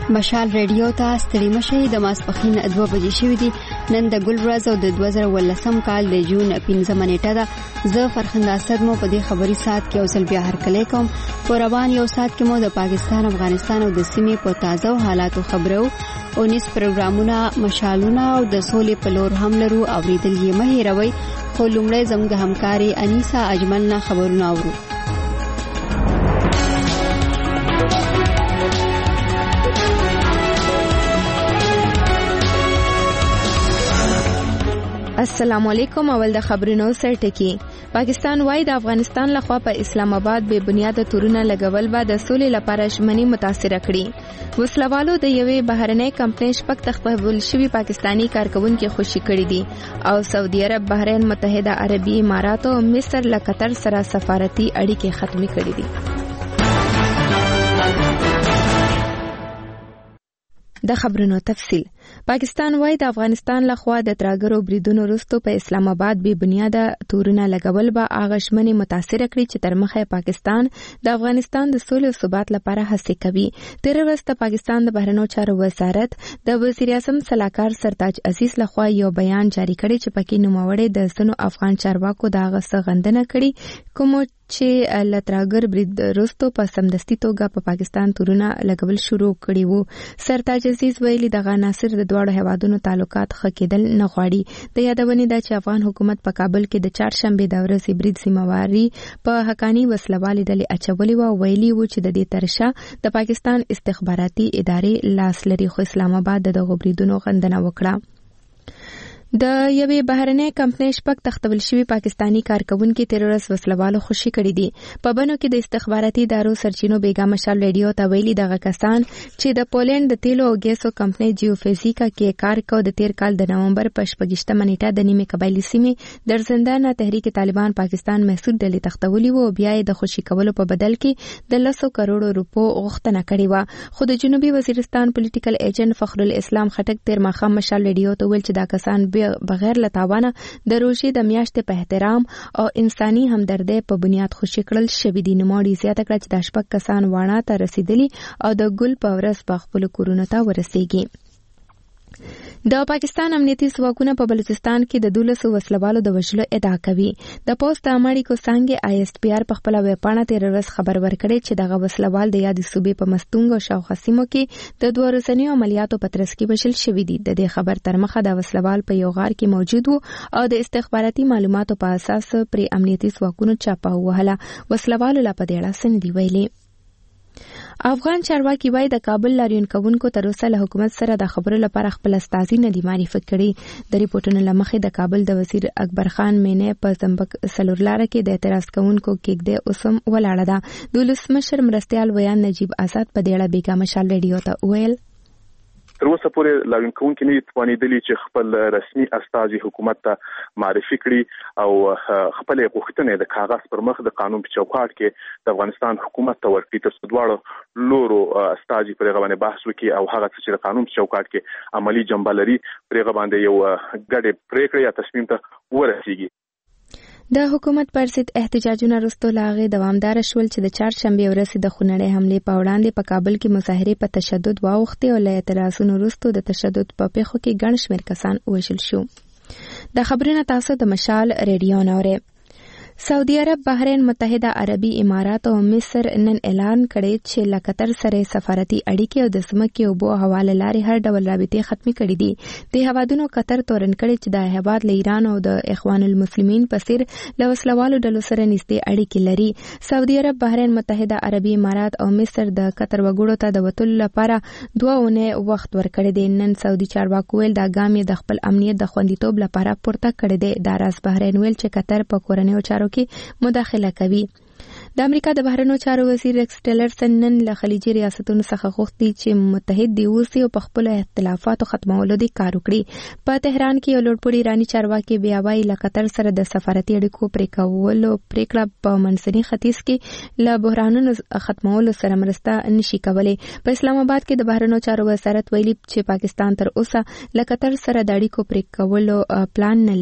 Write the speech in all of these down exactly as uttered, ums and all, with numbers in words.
مشال ریډیو ته ستړي مشي د ماسپخین دوه بجې شوې دي. نن د ګل ورځ او د دوه زره ولسم کال د جون پنځمه نیټه ده. زه فرخنده اسد مو په دې خبري ساعت کې اوسل بیا هرکلی کوم. په روان یو ساعت کې مو د پاکستان، افغانستان او د سیمې په تازه حالاتو خبرو او نس پروګرامونه، مشالونه او د سولې په لور هم لرو. اوریدل یې مه هېروئ. خو لومړی زموږ د همکاري انیسا اجمل نه خبرونه اورو. السلام علیکم. اول د خبرونو سرټکی. پاکستان وايي د افغانستان لخوا په اسلام آباد به بنیاده تورونه لګول به د سولې لپاره ژمنې متاثر کړي. وسلوالو د یوې بهرنۍ کمپنۍ شپږ تخفیول شوي پاکستانی کارکونکو خوشي کړي دي او سعودي عرب، بحرین، متحده عربي امارات او مصر له قطر سره سفارتي اړیکې ختمې کړي دي. د خبرونو تفصیل. پاکستان وايي د افغانستان لخوا د ترهګرو بریدونو وروسته په اسلام آباد به بنیاده تورونه لګول به هغه ژمنې متاثر کړي چې تر مخه پاکستان د افغانستان د سولې او ثبات لپاره هڅې کوي. تیر ورځ د پاکستان د بهرنیو چارو وزارت د وزیر اعظم صلاحکار سرتاج عزیز لخوا یو بیان جاری کړی چې پکې نوموړی د سنو افغان چارواکو دغه څرګندونه کړي کوم چې لترهګر برید وروسته په سمدستي توګه په پاکستان تورونه لګول شروع کړي وو. سرتاج عزیز ویلي دغه عناصر د دوړو هیوادونو تعلقات ښه کېدل نه غواړي. د یادونې ده چې افغان حکومت په کابل کې د چهارشنبه د ورځې برید ذمہواری په حقانی وسلوالې ډلې اچولې و. ویلي و چې د دې ترشا د پاکستان استخباراتي ادارې لاس لري، خو اسلام آباد دغه بریدونو غندنه وکړه. د یوې بهرنۍ کمپنۍ شپږ تختول شوي پاکستانی کارکونکو تیر ورځ وسلوالو خوشي کړي دي. په بنو کې د استخباراتي ادارو سرچینو بیګا مشال ریډیو ته ویلي دغه کسان چې د پولند د تیلو او ګیسو کمپنۍ جیوفیزیکا کې کار کوي د تیر کال د نومبر په شپږشتمه نیټه د نیمه قبایلی سیمې درزندانه تحریک طالبان پاکستان محسود ډلې تختولي وو. بیا یې د خوشي کولو په بدل کې د لسو کروڑو روپو غوښتنه کړې و. خو د جنوبي وزیرستان پولیټیکل ایجنټ فخر الاسلام خټک تیر ماښام مشال ریډیو ته ویل چې دا کسان بغیر لتاوانه د روژې د میاشتې په احترام او انساني همدردۍ په بنیاد خوشي کړل شوي دي. نوموړي زیاته کړه چې د شپږ کسان واڼه ته رسیدلي او د ګل په ورځ په خپلو کورونو ته ورسیږي. د پاکستان امنیتي ځواکونه په بلوچستان کې د دولسو وسلوالو د وژلو ادعا کوي. د پوسټ امړي کو څنګه آی اس پی آر په خپل ویبپاڼه تیر ورځ خبر ورکړی چې دغه وسلوال د یادې صوبې په مستونګ او شاوخوا سیمو کې د دوه ورځنیو عملیاتو په ترڅ کې وژل شوي دي. د دې خبر تر مخه د وسلوال په یو غار کې موجود وو او د استخباراتي معلوماتو په اساس پر امنیتي ځواکونو چاپه وهله. وسلوالو لا په دې اړه څه نه دی ویلي. افغان چارواکي وايي د کابل لاریون کوونکو تر اوسه له حکومت سره د خبرو لپاره خپل استازي نه دي معرفي کړي. د ریپورتونو لمخې د کابل د وزیر اکبر خان مینه په زمبک سلورلاره کې د اعتراض کوونکو کېږدۍ اوسم ولاړه ده. د ولسمشر مرستیال ویان نجیب آزاد په دې اړه بیګا مشال ریډیو ته ویل تر اوسه پورې لاریون کوونکي نه توانېدلي چې خپل رسمي استازي حکومت ته معرفي کړي او خپل غوښتنې د کاغذ پر مخ د قانون په چوکاټ کې د افغانستان حکومت ته ورکړي تر څو دواړو لورو استازي پر هغه باندې بحث وکړي او هغه څه چې د قانون په چوکاټ کې عملی جنبه لري پر هغه باندې یو ګډه پریکړه یا تصمیم ته ورسیږي. د حکومت پر ضد احتجاجونه وروسته لاغې دوامدار شول چې د چهارشنبه ورځ د خونړۍ حملې په وړاندې په کابل کې مظاهرې په تشدد واوښتې او له اعتراضونو وروسته د تشدد په پیښو کې ګڼ شمېر کسان وژل شو. د خبرونو تاسو د مشال ریډیو نورې. سعودي عرب، بحرین، متحده عربي امارات او مصر نن اعلان کړی چې له قطر سره سفارتي اړیکې او د ځمکې او اوبو حواله لارې هر ډول رابطې ختمې کړې دي. د هیوادونو قطر تورن کړی چې د هیواد له ایران او د اخوان المسلمین په څیر له وسلوالو ډلو سره نږدې اړیکې لري. سعودي عرب، بحرین، متحده عربي امارات او مصر د قطر وګړو ته د وتلو لپاره دوه اونۍ وخت ورکړی دی. نن سعودي چارواکو ویل دا ګام یې د خپل امنیت د خوندیتوب لپاره پورته کړی دی. دا راز بحرین ویل چې قطر په کورنیو چارو کې مداخله کوي. د امریکا د بهرنیو چارو وزیر ریکس ټیلرسن نن له خلیجي ریاستونو څخه غوښتي چې متحد دي اوسي او په خپل اختلافاتو ختمولو دي کار وکړي. په تهران کې یو لوړپوړي ایراني چارواکي بیا وايي له قطر سره د سفارتي اړیکو پرې کولو پریکړه په منځني ختیځ کې له بحرانونو ختمولو سره مرسته نشي کولای. په اسلام آباد کې د بهرنیو چارو وزارت ویلي چې پاکستان تر اوسه له قطر سره د اړیکو پرې کولو پلان نه لري.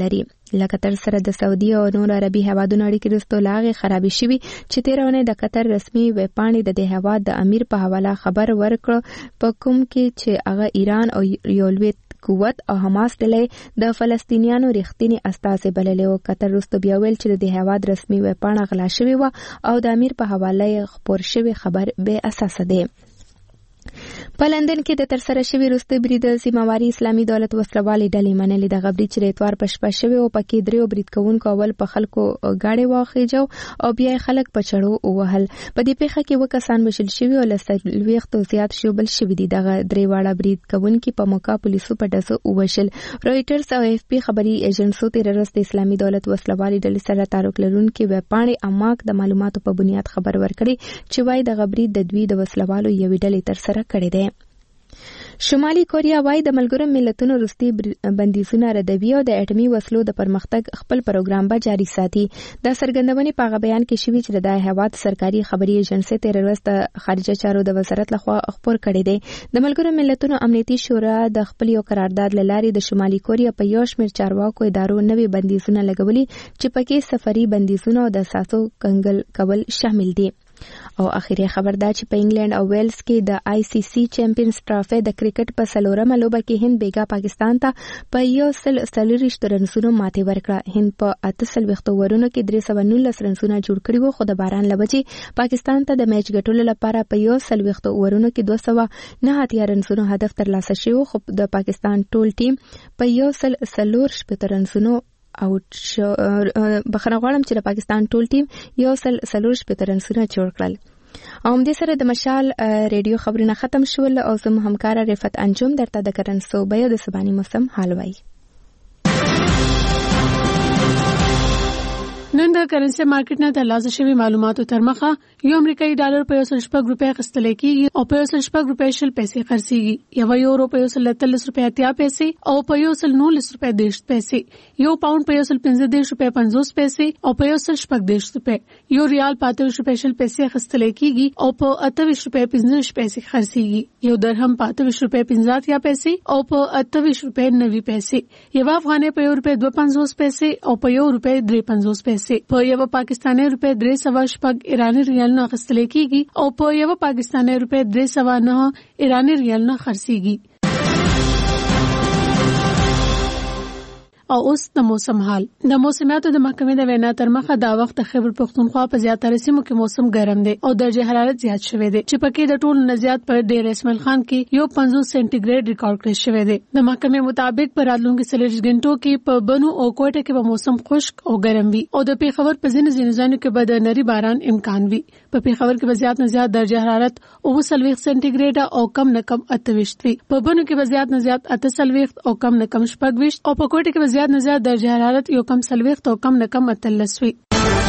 له قطر سره د سعودي او نور عربي هیوادونو اړیکې وروسته لا هغې خرابې شوي چې تېره اونۍ د قطر رسمي ویبپاڼې د دې هیواد د امیر په حواله خبر ورکړ په کوم کې چې هغه ایران او یو لوی قوت او حماس ډلې د فلسطینیانو رښتینی استازي بللې وو. قطر وروسته بیا ویل چې د دې هیواد رسمي ویبپاڼه غلا شوې وه او د امیر په حواله خپور شوی خبر بې اساسه دی. په لندن کې د ترسره شوي وروستي برید سیمهواري اسلامي دولت وسلوالې ډلې منلې. دغه برید چې د اتوار په شپه شوی او پکې دریو برید کوونکو اول په خلکو ګاډې واخیجو او بیا یې خلک په چړو ووهل. په دې پیښه کې اووه کسان وژل شوي او له څلوېښتو زیات شوبل شوي دي. دغه درې واړه برید کوونکي په موقع پولیسو په ډزو ووژل. رویټرز او اف پی خبري ایجنسو تېره ورځ د اسلامي دولت وسلوالې ډلې سره تعلق لرونکي ویبپاڼې اماک د معلوماتو په بنیاد خبر ورکړی چې وایي دغه برید د دوی د وسلوالو یوې ډلې ترسره کړی دی. شمالي کوریا وايي د ملګرو ملتونو وروستي بندیزونه ردوي او د اټومي وسلو د پرمختګ خپل پروګرام به جاري ساتي. دا څرګندونې په هغه بیان کې شوي چې د هیواد سرکاري خبري ایجنسۍ تېره ورځ د خارجه چارو د وزارت لخوا خپور کړی دی. د ملګرو ملتونو امنیتي شورا د خپل یو قرارداد له لارې د شمالي کوریا په یو شمېر چارواکو ادارو نوي بندیزونه لګولي چې پکې سفري بندیزونه او د اساسو کنګل کول شامل دي. او اخیری خبر دا چې په انګلند او ویلز کې د آی سی سی چیمپیونز ټرافي د کرکټ په څلورمه لوبه کې هند بیګا پاکستان ته په یو سل څلوېښت رنونو ماتې ورکړه. هند په اته څلوېښت اورونو کې درې سوه نولس رنونه جوړ کړي وو، خو د باران له وجې پاکستان ته د میچ ګټلو لپاره په یو څلوېښت اورونو کې دوه سوه نه اتیا رنونو هدف ترلاسه شوی، خو د پاکستان ټول ټیم په یو سل څلور شپېته رنونو اوټ شو. بخښنه غواړم چې د پاکستان ټول ټیم یو سل څلور شپېته رنونه جوړ کړل. او همدې سره د مشال ریډیو خبرونه ختم شول او زموږ همکاره رفت انجم درته د کرنسو بیو د سباني موسم حال وایي. نن د کرنسي مارکیټ نه ترلاسه شوی معلوماتو تر مخه یو امریکایي ډالر په یو سل شپږ روپۍ اخیستل کېږي او په یو سل شپږ روپۍ شل پیسې خرڅېږي. یو یورو په یو سل اتلس روپۍ اتیا پیسې او په یو سل نولس روپۍ دېرش پیسې. یو پاونډ په یو سل پنځه دېرش روپۍ پنځوس پیسې او په یو سل شپږ دېرش روپۍ. یو ریال په اته ویشت روپۍ شل پیسې اخیستل کېږي او په اته ویشت روپۍ پنځه ویشت پیسې خرڅېږي. یو درهم په اته ویشت روپۍ پنځه اتیا پیسې او په اته ویشت روپۍ نوي پیسې. یو افغانۍ په یو روپۍ دوه پنځوس پیسې او په یو روپۍ درې پنځوس پیسې. په یو پاکستاني روپۍ درې سوه شپږ ایراني ریالونه اخیستل کېږي او په یو پاکستاني روپۍ درې سوه نه ایراني ریالونه خرڅېږي. او اوس د موسم حال. د موسمیاتو د محکمې د وینا تر مخه دا وخت د خیبر پختونخوا په زیاتره سیمو کې موسم ګرم دی او درجه حرارت زیات شوی دی چې پکې د ټولو نه زیات په ډیر اسماعیل خان کې یو پنځوس سانتي ګریډ ریکارډ کړی شوی دی. د محکمې مطابق په راتلونکي څلوېښت غنټو کې په بنو او کوټه کې به موسم خشک او ګرم وي او د پیښور په ځینو ځینو ځایونو کې به د نری باران امکان وي. په پیښور کې به زیات نه زیات درجه حرارت اووه څلوېښت سانتي ګریډ او کم نه کم اته ویشت وي. په بنو کې به زیات نه زیات اته څلوېښت او کم نه کم شپږ ویشت او په کوټه کې به زیات نه زیات درجه حرارت یو کم څلوېښت او کم نه کم اتلس وي.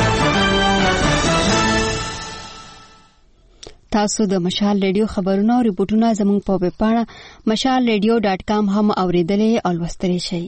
تاسو د مشال ریډیو خبرونه او ریپورتونه زموږ په ویب پاڼه مشال ریډیو ډاټ کام هم اوریدلې او لوستلی شئ.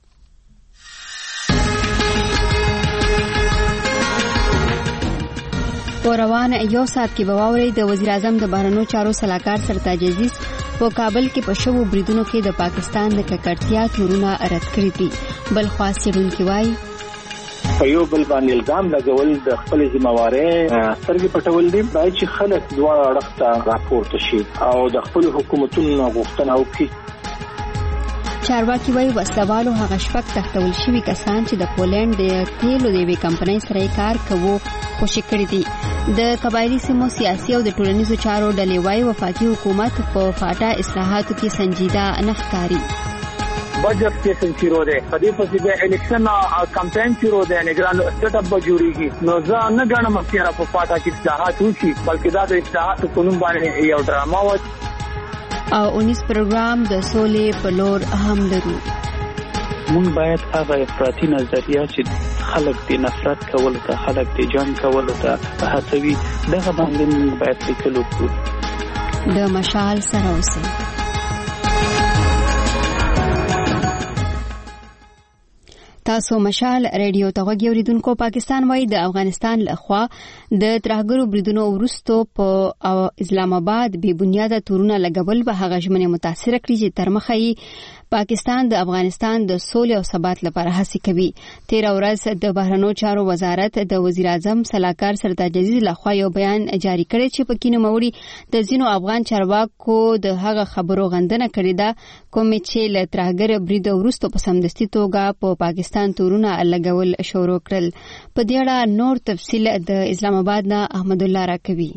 په روان یو ساعت کې به واورئ د وزیر اعظم د بهرنیو چارو سلاکار سرتاج عزیز په کابل کې په شوو بریدونو کې د پاکستان د ککړتیا تورونه رد کړي دي. بل خوا څېړونکي وایي په یو بل باندې الزام لګول د خپل ذمہوارۍ سترګې پټول دي. باید چې خلک دواړه اړخ ته راپورته شي او د خپل حکومتونو غوښتنه وکړي. چارواکي وایي وسلوالو هغه شپږ تښتول شوي کسان چې د پولینډ د تیلو د یوې کمپنۍ سره کار کوو خوشي کړي دي. د قبایلي سیمو سیاسي او د ټولنیزو چارو ډلې وایي وفاقي حکومت په فاټا اصلاحاتو کې سنجیده نه ښکاري. بجټ کې سنچیرو ده په دې پسې د الیکشن کمپاین شروع ده نگران سټ اپ جوړیږي. نو ځا نه غواړم چې په فاټا کې اصلاحات وشي بلکې دا د اصلاحاتو په نوم باندې یو ډرامه و. او اونیس پروګرام د سولې په لور هم لرو. مونږ باید هغه افراطي نظریه چې خلک د نفرت کولو ته خلک د جنګ کولو ته هڅوي دغه باندې مونږ باید لیکل وکړو. د مشال سره اوسئ. تاسو مشال ریډیو ته غوږ اوریدونکو. پاکستان وایي د افغانستان لخوا د ترهګرو بریدونو وروسته په اسلام آباد بې بنیاده تورونه لګول به هغه ژمنې متاثر کړي چې تر مخه یې پاکستان د افغانستان د سولې او ثبات لپاره هڅې کوي. تیر ورځ د بهرنیو چارو وزارت د وزیر اعظم سلاکار سرتاج عزیز لخوا یو بیان جاری کړی چې پکې نوموړي د ځینو افغان چارواکو د هغه خبرو غندنه کړې ده کومې چې له ترهګر برید وروسته په سمدستي توګه په پاکستان تورونه لګول شروع کړل. په دې اړه نور تفصیل د اسلام آباد نه احمد الله راکوي.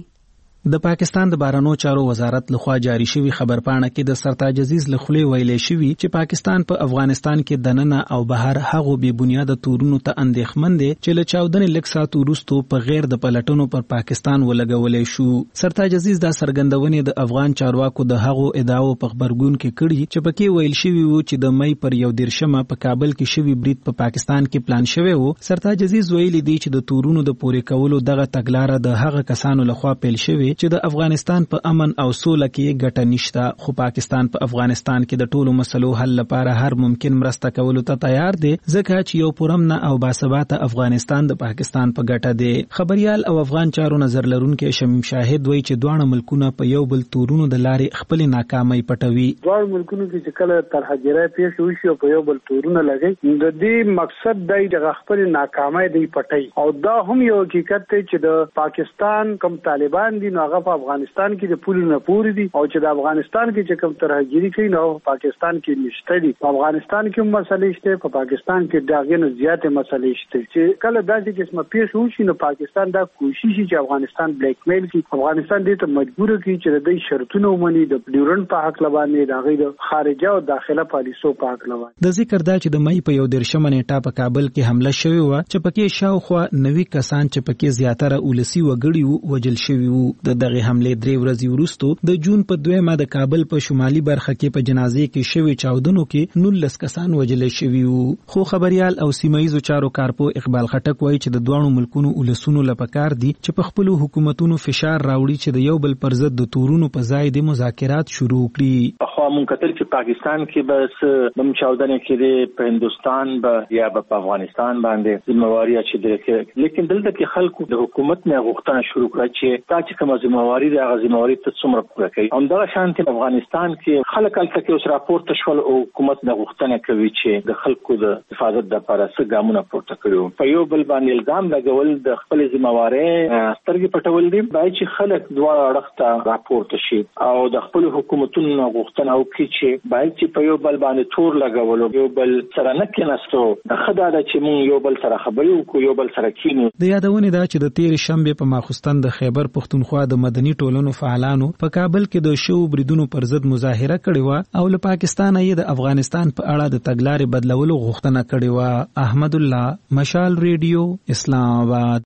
د پاکستان د بهرنیو چارو وزارت لخوا جاری شوی خبرپاڼه کې د سرتاج عزیز لخوا ویلې شوی چې پاکستان په پا افغانستان کې دننه او بهر هغه بې بنیاده تورونو ته اندېښمن دي چې له چاودنې لږ ساعت وروسته په غیر د پلټونو پر پاکستان ولګولې شو. سرتاج عزیز دا څرګندونې د افغان چارواکو د هغو ادعاو په خبرګون کې کړي چې پکې ویل شوی وو چې د مې پر یو دیرشمه په کابل کې شوی برید په پا پاکستان کې پلان شوی وو. سرتاج عزیز ویلي دی چې د تورونو د پورې کولو دغه تګلارې د هغه کسانو لخوا پیل شوی چې د افغانستان په امن او سوله کې ګټه نشته، خو پاکستان په افغانستان کې د ټولو مسلو حل لپاره هر ممکن مرسته کولو ته تیار دی ځکه چې یو پرامن او باثباته افغانستان د پاکستان په ګټه دی. خبريال او افغان چارو نظر لرونکي شمیم شاهد وایي چې دوه ملکونه په یو بل تورونو د لارې خپل ناکامۍ پټوي. دوه ملکونو کې چې کله ترهګرۍ پیښ وشي او په یو بل تورونه لګي د دې مقصد دی د خپل ناکامۍ دی پټي او دا هم یو حقیقت دی چې د پاکستان کم طالبان دي نو هغه افغانستان کې د پولیو نه پوری دي او چې د افغانستان کې چې کوم ترهګری کوي نو پاکستان کې نشته دي. په افغانستان کې مسلې شته، په پاکستان کې داغه نه زیاتې مسلې شته چې کله داسې قسمه پیښ وشي نو پاکستان دا کوشش چې افغانستان بلیک میل کوي، افغانستان دې ته مجبور کوي چې د دې شرطونه ومني د ډیورنډ په حق لبانې د غیر خارجه او داخله پالیسو په حق لبانې. د ذکر دا چې د مې په یو دیرشمه نیټه په کابل کې حمله شوې و چې پکې شاوخوا نوي کسان چې پکې زیاتره ولسی وګړي وجل شوي وو. د دغه حمله درې ورځې وروسته د جون په دویمه د کابل په شمالي برخه کې په جنازې کې شوی چاودنو کې نولس کسان وجل شوي وو. خو خبريال او سیمایي چارو کارپو اقبال خټک وایي چې د دوه ملکونو ولسونو لپاره دي چې په خپل حکومتونو فشار راوړي چې د یو بل پر ضد د تورونو په ځای د مذاکرات شروع کړي. خو مونږ کتل چې پاکستان کې بس بم چاودنې کې په هندستان به یا په افغانستان باندې ذمہواری اچي دي، لیکن دلته کې خلکو د حکومت نه غوښتنه شروع کړه چې تا چې کوم ذمہواری د ذمہواری ته څومره پوره کوي. همدا شانتي په افغانستان کې خلک الته کې اوس راپورته شول او حکومت د غوښتنه کوي چې د خلکو د حفاظت لپاره څه ګامونه پورته کړو. په یو بل باندې الزام لګول د خپل ذمہواری سترګې پټول دي. باید چې خلک دواړه اړخ ته راپورته شي او د خپل حکومتونو غوښتنه وکړي چې باید چې په یو بل باندې تور لګول او یو بل سره نه کېناستو. د خدای چې مونږ یو بل سره خبرې وکړو، یو بل سره کینو. د یادونه دا چې د تیر شنبه په ماخستان د خیبر پښتونخوا د مدني ټولنو فعالانو په کابل کې د شو بریدونو پر ضد مظاهره کړې و او له پاکستان یې د افغانستان په اړه د تګلارې بدلولو غوښتنه کړې و. احمد الله، مشال ریډیو، اسلام آباد.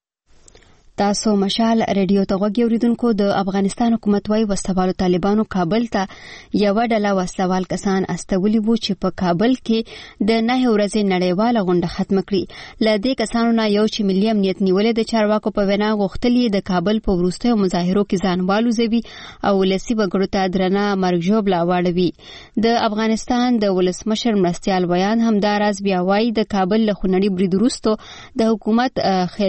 تاسو مشال ریډیو ته غوږی اوریدونکو. د افغانستان حکومت وايي وسلوالو طالبانو کابل ته یو ډله وسلوال کسان استولي وو چې په کابل کې د نه ورځې نړیواله غونډه ختم کړي. ل دې کسانو نه یو چې ملي امنیت نیولې د چارواکو په وینا غوښتلې د کابل په وروستیو مظاهرو کې ځانوالو زوي او ولسی وګړو ته درنه مرګ ژوبله واړوي. د افغانستان د ولسمشر مرستيال بیان همداراز بیا وايي د کابل له خونړي برید وروسته د حکومت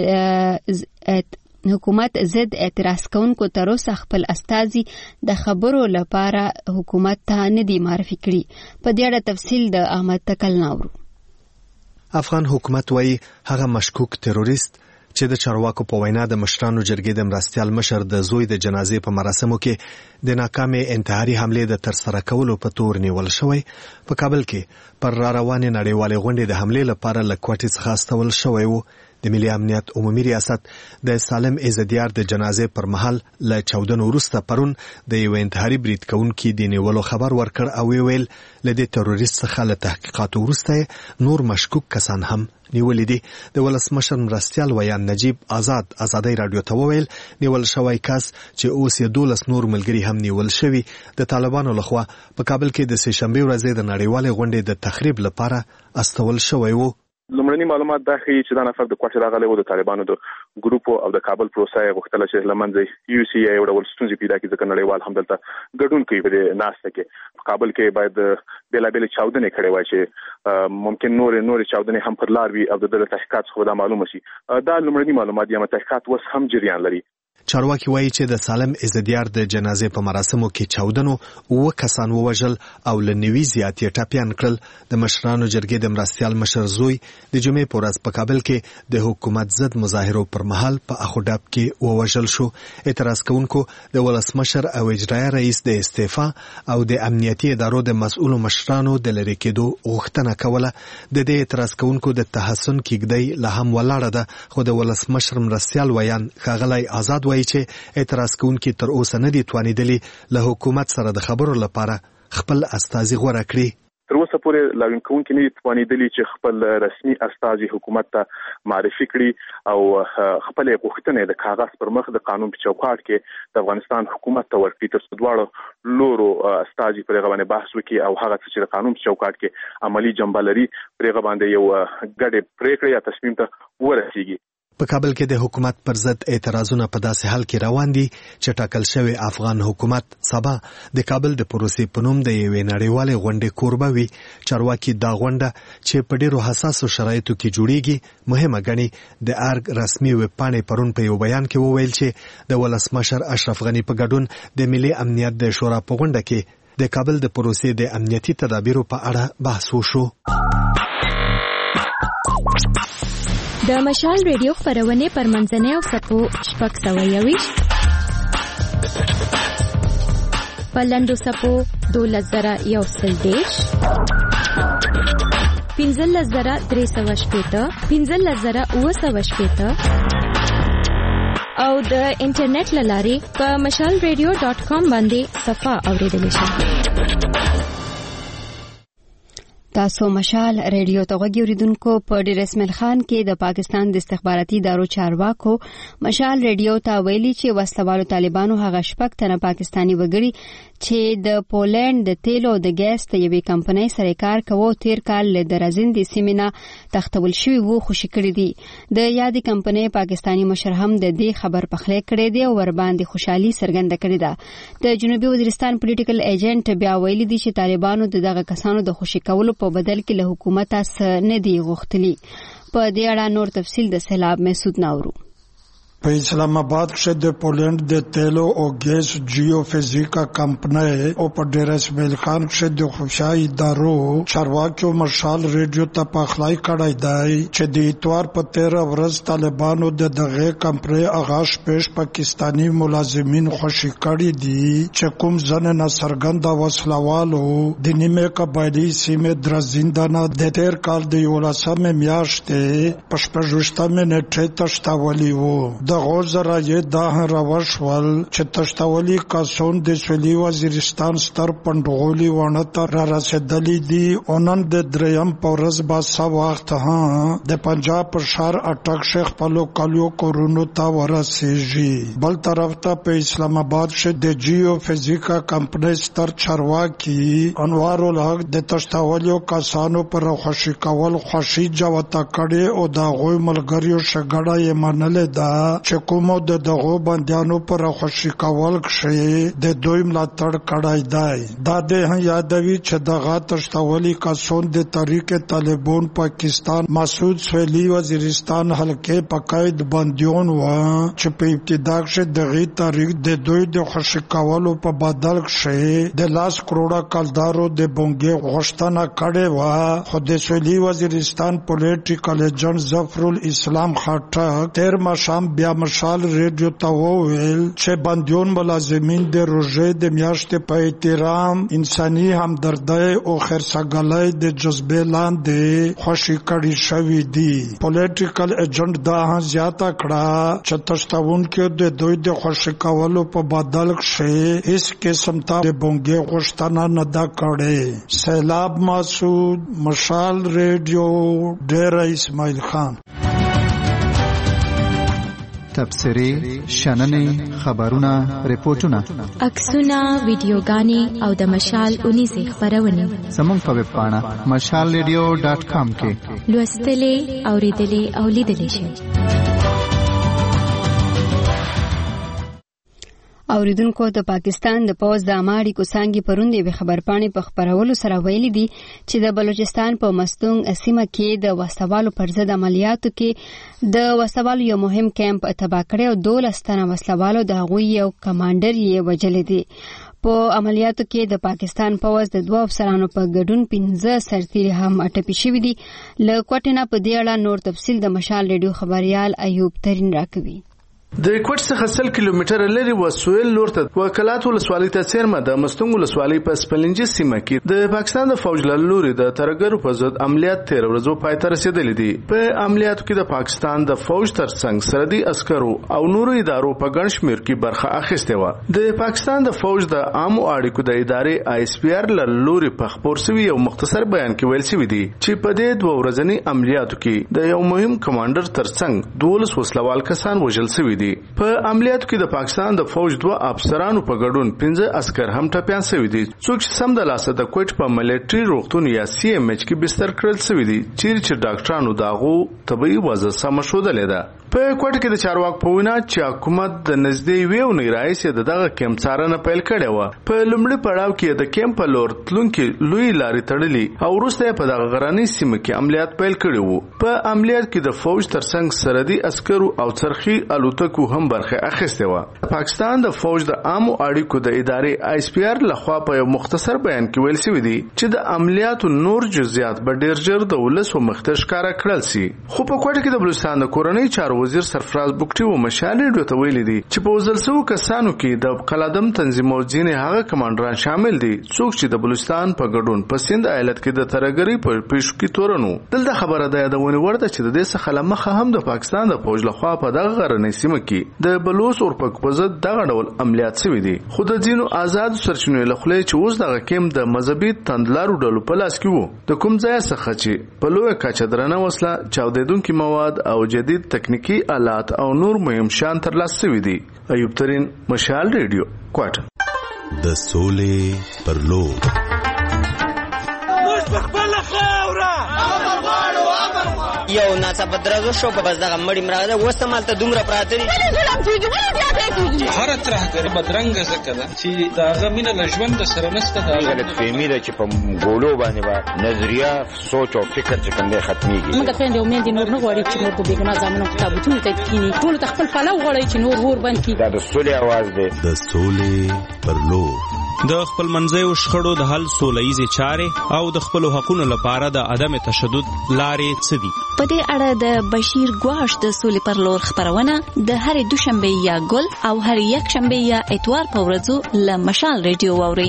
حکومت ضد اعتراض کوونکو تر اوسه خپل استازي د خبرو لپاره حکومت ته نه دی معرفي کړي. په دې اړه تفصیل د احمد تکل ناورو. افغان حکومت وايي هغه مشکوک تروریست چې د چارواکو په وینا د مشرانو جرګې د مرستيال مشر د زوی د جنازې په مراسمو کې د ناکامې انتحاري حمله د ترسره کولو په تور نیول شوی. په کابل کې پر را روانې نړیوالې غونډې د حمله لپاره لکوټي څخه استول شوی وو. د ملي امنیت عمومي ریاست د سالم عزتیار د جنازې پر مهال له چاودنو وروسته پرون د یو انتحاري برید کوونکي د نیولو خبر ورکړ او ویل له دې تروریست څخه له تحقیقاتو وروسته نور مشکوک کسان هم نیولې دي. د ولسمشر مرستيال ویان نجیب آزاد ازادي رادیو ته وویل نیول شوی کس چې اوس یې دولس نور ملګري هم نیول شوی د طالبانو لخوا په کابل کې د سه شنبه ورځې د نړیوالې غونډې د تخریب لپاره استول شوی وو. لومړني معلومات دا ښیي چې دا نفر د کوټې راغلی و د طالبانو د ګروپ او د کابل پروسه یې غوښتله چې له منځه یو سی یو ډول ستونزې پیدا کړي ځکه نړیوال هم دلته ګډون کوي. په دې ناسته کې په کابل کې باید بېلابېلې چاودنې کړې وای چې ممکن نور نور چاودنې هم پر لار وي او د تحقیقات څخه دا معلومه شي. دا لومړني معلومات دي، تحقیقات اوس هم جریان لري. چارواکي وایي چې د سالم عزدیار د جنازې په مراسمو کې چاودنو اوه کسان ووژل او له نوي زیات یې ټپیان کړل. د مشرانو جرګې د مرستیال مشر زوی د جمعې په ورځ په کابل کې د حکومت ضد مظاهرو پر مهال په اخوډاب کې ووژل شو. اعتراض کوونکو د ولسمشر او اجرایي رئیس د استعفا او د امنیتي ادارو د مسؤلو مشرانو د لرې کېدو غوښتنه کوله. د دې اعتراض کوونکو د تحسن کېږدۍ لا هم ولاړه ده، خو د ولسمشر مرستیال ویان ښاغلی آزاد وایي چې اعتراض کوونکي تر اوسه نه دي توانیدلي له حکومت سره د خبرو لپاره خپل استازي غوره کړي. تر اوسه پورې لاګون کوونکي نه دي توانیدلي چې خپل رسمي استازي حکومت ته معرفي کړي او خپل غوښتنې د کاغذ پر مخ د قانون په چوکاټ کې د افغانستان حکومت ته ورکړي، تر څو دواړو لورو استازي پر هغه باندې بحث وکړي او هغه چې د قانون په چوکاټ کې عملی جنبه لري پر هغه باندې یو ګډه پریکړه یا تصمیم ته ورسیږي. په کابل کې د حکومت پر ضد اعتراضونه په داسې حال کې روان دي چې ټاکل شوی افغان حکومت سبا د کابل د پروسې په نوم د یوې نړیوالې غونډې کوربه وي. چارواکي دا غونډه چې په ډیرو حساسو شرایطو کې جوړیږي مهمه ګڼي. د ارګ رسمي ویب پاڼې پرون په یو بیان کې وویل چې د ولسمشر اشرف غنی په ګډون د ملي امنیت د شورا په غونډه کې د کابل د پروسې د امنیتي تدابیرو په اړه بحث وشو. د مشال ریډیو خبرونه پر منځنۍ او سپو شپږ سوه یویشت په لنډو سپو دولس زره یو سل دېرش پنځلس زره درې سوه شپېته پنځلس زره اووه سوه شپېته او د انټرنیټ له لارې په مشال ریډیو ډاټ کام باندې صفحه اوریدلی شئ. تاسو مشال ریډیو ته غوږی اوریدونکو په ډیر اسماعیل خان کې د پاکستان د استخباراتي ادارو چارواکو مشال ریډیو ته ویلي چې وسلوالو طالبانو هغه شپږ تنه پاکستانی وګړي چې د پولند د تیلو د ګیس د یوې کمپنۍ سره کار کوي تیر کال له درزندې سیمینه تختول شوی وو خوشی کړی دي. د یادې کمپنۍ پاکستانی مشر هم د دې خبر پخلی کړی دی او ور باندې خوشحالي څرګنده کړې ده. د جنوبي وزیرستان پولیټیکل ایجنټ بیا ویلي دي چې طالبانو دغه کسانو د خوشی کولو په بدل کې له حکومت څخه نه دی غوښتلی. په دې اړه نور تفصیل د سیلاب مسعود ناورو. په اسلام آباد کې د پولند د تیلو او ګیس جیو فزیکا کمپنۍ او په ډیر اسماعیل خان کې د خفشای ادارو چارواکو مشال ریډیو ته پخلای کړای دی چې د اتوار په تیره ورځ طالبانو د دغه کمپنۍ اغاز پېش پاکستانی ملازمین خوشی کړی دي چې کوم ځنه نصرګند وسلوالو د نیمه قبایلی سیمه درزندانه د تیر کال د یولسمه میاشتې په شپږمه نیټه تشتاولی وو. د غوزره یې دا راوښول چې تشتاولی کاسون د سویلي وزیرستان ستر پندغولي ونه ته را رسیدلی دي. اونن د دریم پورز باسا وخت ها د پنجاب پر شهر اٹک شیخ پلو کالیو کورونو ته ورسیږي. بل طرف ته په اسلام آباد کې د جیو فزیکا کمپنۍ ستر چارواکي انوار الحق د تشتاولیو کسانو پر خوشی کول خوشی جوته کړي او دا غوي ملګریو شګړه یې منل ده چې کومو د دغو بندیانو پر خوشی کول کښې د دوی ملاتړ کړای دی. دا د یادوي چې دغه تشتاولی کسون د تحریک طالبان پاکستان مسعود سویلی وزیرستان حلقې په قید بندیون و چې په ابتدا کې دغه تحریک د دوی د خوشی کولو په بدل کښې د لاس کروڑه کلدارو د بونګي غوښتنه کړې و. خو د سویلی وزیرستان پولیټیکل ایجنټ ظفر الاسلام خټک تیر مشام بیا مشال ریډیو ته وویل چې بندیون ملازمین د روژې د میاشتې په احترام انساني همدردۍ او خیرسګلۍ د جذبې لاندې خوشي کړي شوي دي. پولیټیکل ایجنټ دا هم زیاته کړه چې تشتاونکو د دوی د خوشي کولو په بدل کښې هیڅ قسم ته د بونګې غوښتنه نه ده کړې. سیلاب مسعود، مشال ریډیو، ډیره اسماعیل خان. تبصرې، شننې، خبرونه، ریپورتونه، عکسونه، ویډیوګانې او د مشال اونیزې خبرونه زموږ په ویب پاڼه مشال ریډیو ډاټ کام کې لوستلې، اوریدلې او لیدلې شئ. اوریدونکو د پاکستان د پوز د اماړي کوسانګي پروندې به خبرپاڼې په خبرولو سره ویلي دي چې د بلوچستان په مستونګ سیمه کې د وسوالو پر ضد عملیاتو کې د وسوالو یو مهم کیمپ تباه کړی او دولس تنه وسوالو د هغوی یو کمانډر یې وژلی دی. په عملیاتو کې د پاکستان پوز د دوه افسرانو په ګډون پنځه سرتیري هم اټپي شوي دي. له کوټې نه په دې اړه نور تفصیل د مشال ریډیو خبريال ایوب ترین راکوي. د کوټ څخه سل کیلومتر لري وسویل لور ته وکالات ولسوالۍ ته څیرمه د مستونګ ولسوالۍ په سپلنجي سیمه کې د پاکستان د فوج له لوري د ترګرو په ضد عملیات تیر ورځو پای ته رسیدلې دي. په عملیاتو کې د پاکستان د فوج ترڅنګ سرحدي عسکرو او نورو ادارو په ګڼ شمېر کې برخه اخیستې وه. د پاکستان د فوج د عامو اړیکو د ادارې آی اس پی آر له لوري په خپور شوي یو مختصر بیان کې ویل شوي دي چې په دې دوه ورځني عملیاتو کې د یو مهم کمانډر ترڅنګ دولس وسلوال کسان وژل شوي دي. په عملیاتو کې د پاکستان د فوج دوه افسرانو په ګډون پنځه عسكر هم ټپيان شوي دي. څوک چې سم د لاسه د کوټ په ملټري روغتون یا سی ام ایچ کې بستر کړل شوي دي چې ډاکټرانو داغو طبي وضع سم شودلې ده. په کوټ کې د چارواک په وینا چې حکومت د نږدې ویو نه راځي د دغه کیمپ څارنه پیل کړې و. په لومړي پړاو کې د کیمپ په لور تلونکي لوی لارې تړلې او وروسته په دغه غراني سیمه کې عملیات پیل کړي وو. په عملیات کې د فوج ترڅنګ سرحدي عسکرو او څرخي الوتکو هم برخه اخیسته و. پاکستان د فوج د عامو اړیکو د ادارې آی اس پی آر لخوا په یو مختصر بیان کې ویل شوی دی چې د عملیاتو نور جزئیات به ډیر ژر د ولس مختش کار کړل شي. خو په کوټه کې د بلوچستان د کورنۍ چارو وزیر سرفراز بوکټي و مشال ریډیو ته ویلي دي چې په وزل سو کسانو کې د قلادم تنظیم او ځینې هغه کمانډران شامل دي څوک چې د بلوچستان په ګډون په سند ایالت کې د ترګری په پیښو کې تورنو. دلته خبره ده د ونی ورته چې د دې څخه لمخه هم د پاکستان د فوج لخوا په دغه غرنۍ سیمه کې د بلوچ او پک په ضد دغه ډول عملیات شوي دي. خو د ځینو آزاد سرچینو له خلې چې اوس دغه کیم د مذهبي تندلارو ډلو په لاس کې وو د کوم ځای څخه چې په لوی کچه درنه وسله چاودیدونکو مواد او جدید تکنیکی آلات او نور مهم شان ترلاسه شوي دي. ایوب ترین مشال ریډیو کوټه. د سولې پر لور یو ناڅاپه درزو شو په بس دغه مړی مراغله وسته مالته دومره پراته دي هر ترهګر بدرنګ زکه ده چې داغه مینه لژوند سره نسته دا غلط فهمي ده چې په ګولو باندې با نظریه سوچ او فکر چې کوم دی ختميږي. موږ ته د امید نور نه غواړي چې نور د بیګنا زمونږ کتابونه ته کینی ټول تخپل پلو غواړي چې نور ور باندې کی دا د سولې आवाज دی. د سولې پر لور د خپل منځیو شخړو د حل سولهیزې چارې او د خپل حقوقو لپاره د عدم تشدد لارې څه دي. په دې اړه د بشیر ګواش د سولې پر لور خبرونه د هرې دوشنبه یا ګل او هر یک شنبه یا اتوار په ورځو له مشال ریډیو واوري.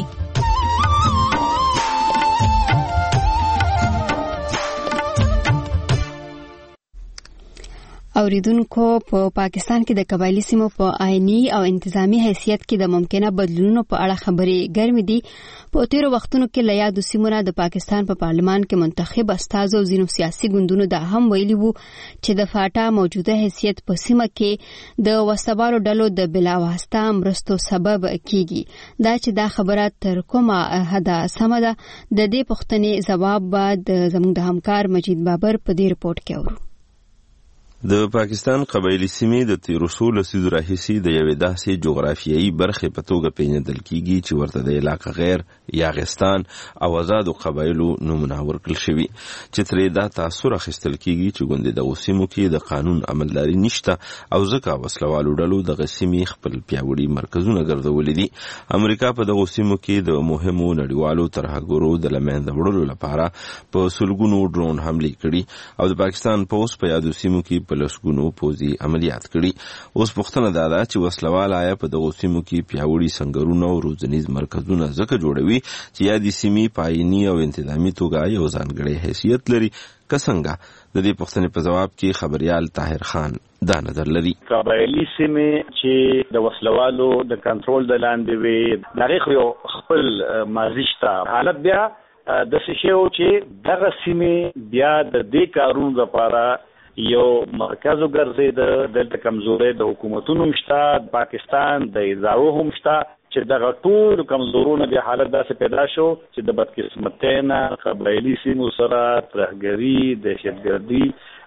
اوریدونکو په پاکستان کې د قبایلی سیمو په آئینی او انتظامی حیثیت کې د ممکنه بدلونونو په اړه خبرې ګرمې دي. په تیرو وختونو کې له یادو سیمو نه د پاکستان په پارلمان کې منتخب استازو ځینو سیاسي ګوندونو دا هم ویلي وو چې د فاټا موجوده حیثیت په سیمه کې د وسوالو ډلو د بلاواسطه مرستو سبب کیږي. دا چې دا خبره تر کومه حده سمه ده د دې پوښتنې ځواب بعد زموږ د همکار مجید بابر په دې رپورت کې اورو. د پاکستان قبایلی سیمې د تیرو څو لسیزو راهیسې د یوې داسې جغرافیایي برخې په توګه پیژندل کیږي چې ورته د علاقه غیر یاغستان او آزادو قبایلو نومونه ورکړل شوي چې ترې دا تاثر اخیستل کیږي چې ګوندې دغو سیمو کې د قانون عملداري نشته او ځکه وسلوالو ډلو دغه سیمې خپل پیاوړي مرکزونه ګرځولي دي. امریکا په دغو سیمو کې د مهمو نړیوالو ترهګرو د له منځه وړلو لپاره په سلګونو ډرون حملې کړي او د پاکستان پوځ په یادو سیمو کې په لسګونو پوځي عملیات کړي. اوس پوښتنه دا ده چې وسلوال آیا په دغو سیمو کې پیاوړي سنګرونه او روزنیز مرکزونه ځکه جوړوي چې یادې سیمې په آئیني او انتظامي توګه یو ځانګړی حیثیت لري که څنګه؟ د دې پوښتنې په ځواب کې خبريال طاهر خان دا نظر لري. قبایلی سیمې چې د وسلوالو د کنټرول د لاندې وي دغه یو خپل ماضي شته حالت بیا د شیشو چې دغه سیمې بیا د دې کارونو لپاره یو مرکز ګرځي د دلته کمزوري د حکومتونو مشته پاکستان د ادارو هم مشته چې دغه ټول کمزورونه د حالت داسې پیدا شو چې د بدقسمتۍ نه قبایلی سیمو سره ترهګري دهشتګردي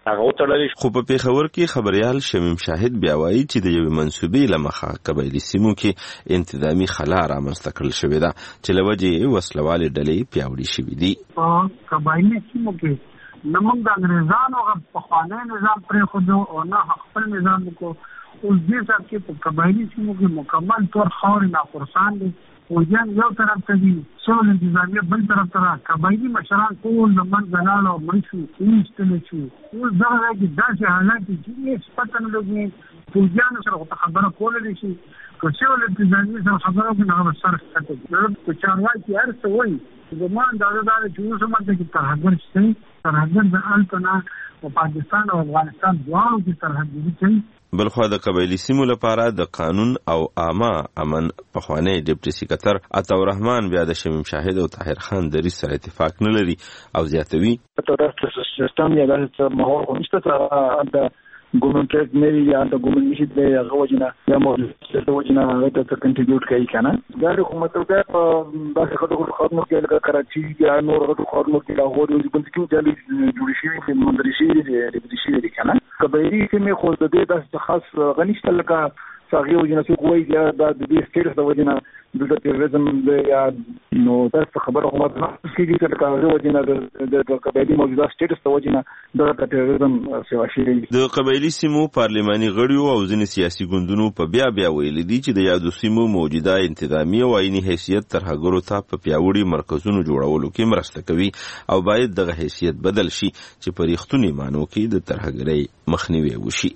هغه وتړل. خو په پیښور کې خبريال شمیم شاهد بیا وایي چې د یوې منسوبې لمخه قبایلي سیمو کې انتظامی خلا رامنځته کړل شوې ده چې له وجې وسلوالې ډلې پیاوړې شوې دي. په قبایلي سیمو کې نمونږ د انګریزانو په خوانه نظام پرې خو او نه خپل نظام کو اوس دې ځکه چې په قبایلي سیمو کې مکمل تور خاورې ناقرسان دي او جن یو طرف ته دي څول انتظامیه بل طرف ته قبایلي مشران ټول د من زنانو او مریشو ایستل شي. اوس دا راځي داسې حالات چې هیڅ پته نه لګي پوجانو سره خبره کولای شي که څول انتظامیه سره خبره کوي هغه سره ستاسو په چارواکي کې هر څه وایي زموږ دا دا چې اوس هم د ترهګر شي ترهګر د الټنا او پاکستان او افغانستان دواړو کې ترهګري کوي. بلخو د قبایلی سیمو لپاره د قانون او عامه امن پخوانی ډیپټي سکرټر عطاالرحمن بیا د شمیم شاهد او طاهر خان دری سره اتفاق نه لري او زیاتوي تر سیستم یا د ماحول نشته د ګورنمنت نوی یا د ګورنمنت نشي د غوښنه یا مو د وجنه هغه ته کنټریبیوټ کوي کنه دا حکومت ته په داسې خدای خدمت کې لکه کراچي یا نور خدمت کې لاهور یو ځکه چې د جوړ شي په مندرشي د شي د کنه قبایلی سیمه خو د دې د خاص غنښت لکه څنګه وجنه څه کوی یا د دې سټیټس د وجنه د تروریزم د یا نو تاسو خبره هم نه کیږي چې د وجنه د قبایلی موجوده سټیټس د وجنه د تروریزم سیوا شي. د قبایلی سیمو پارلماني غړیو او ځینې سیاسي ګوندونو په بیا بیا ویل دي چې د یادو سیمو موجوده انتظامی او عیني حیثیت ترهګرو ته په پیاوړي مرکزونو جوړولو کې مرسته کوي او باید دغه حیثیت بدل شي چې په ریښتونی مانو کې د ترهګرۍ مخنیوي وشي.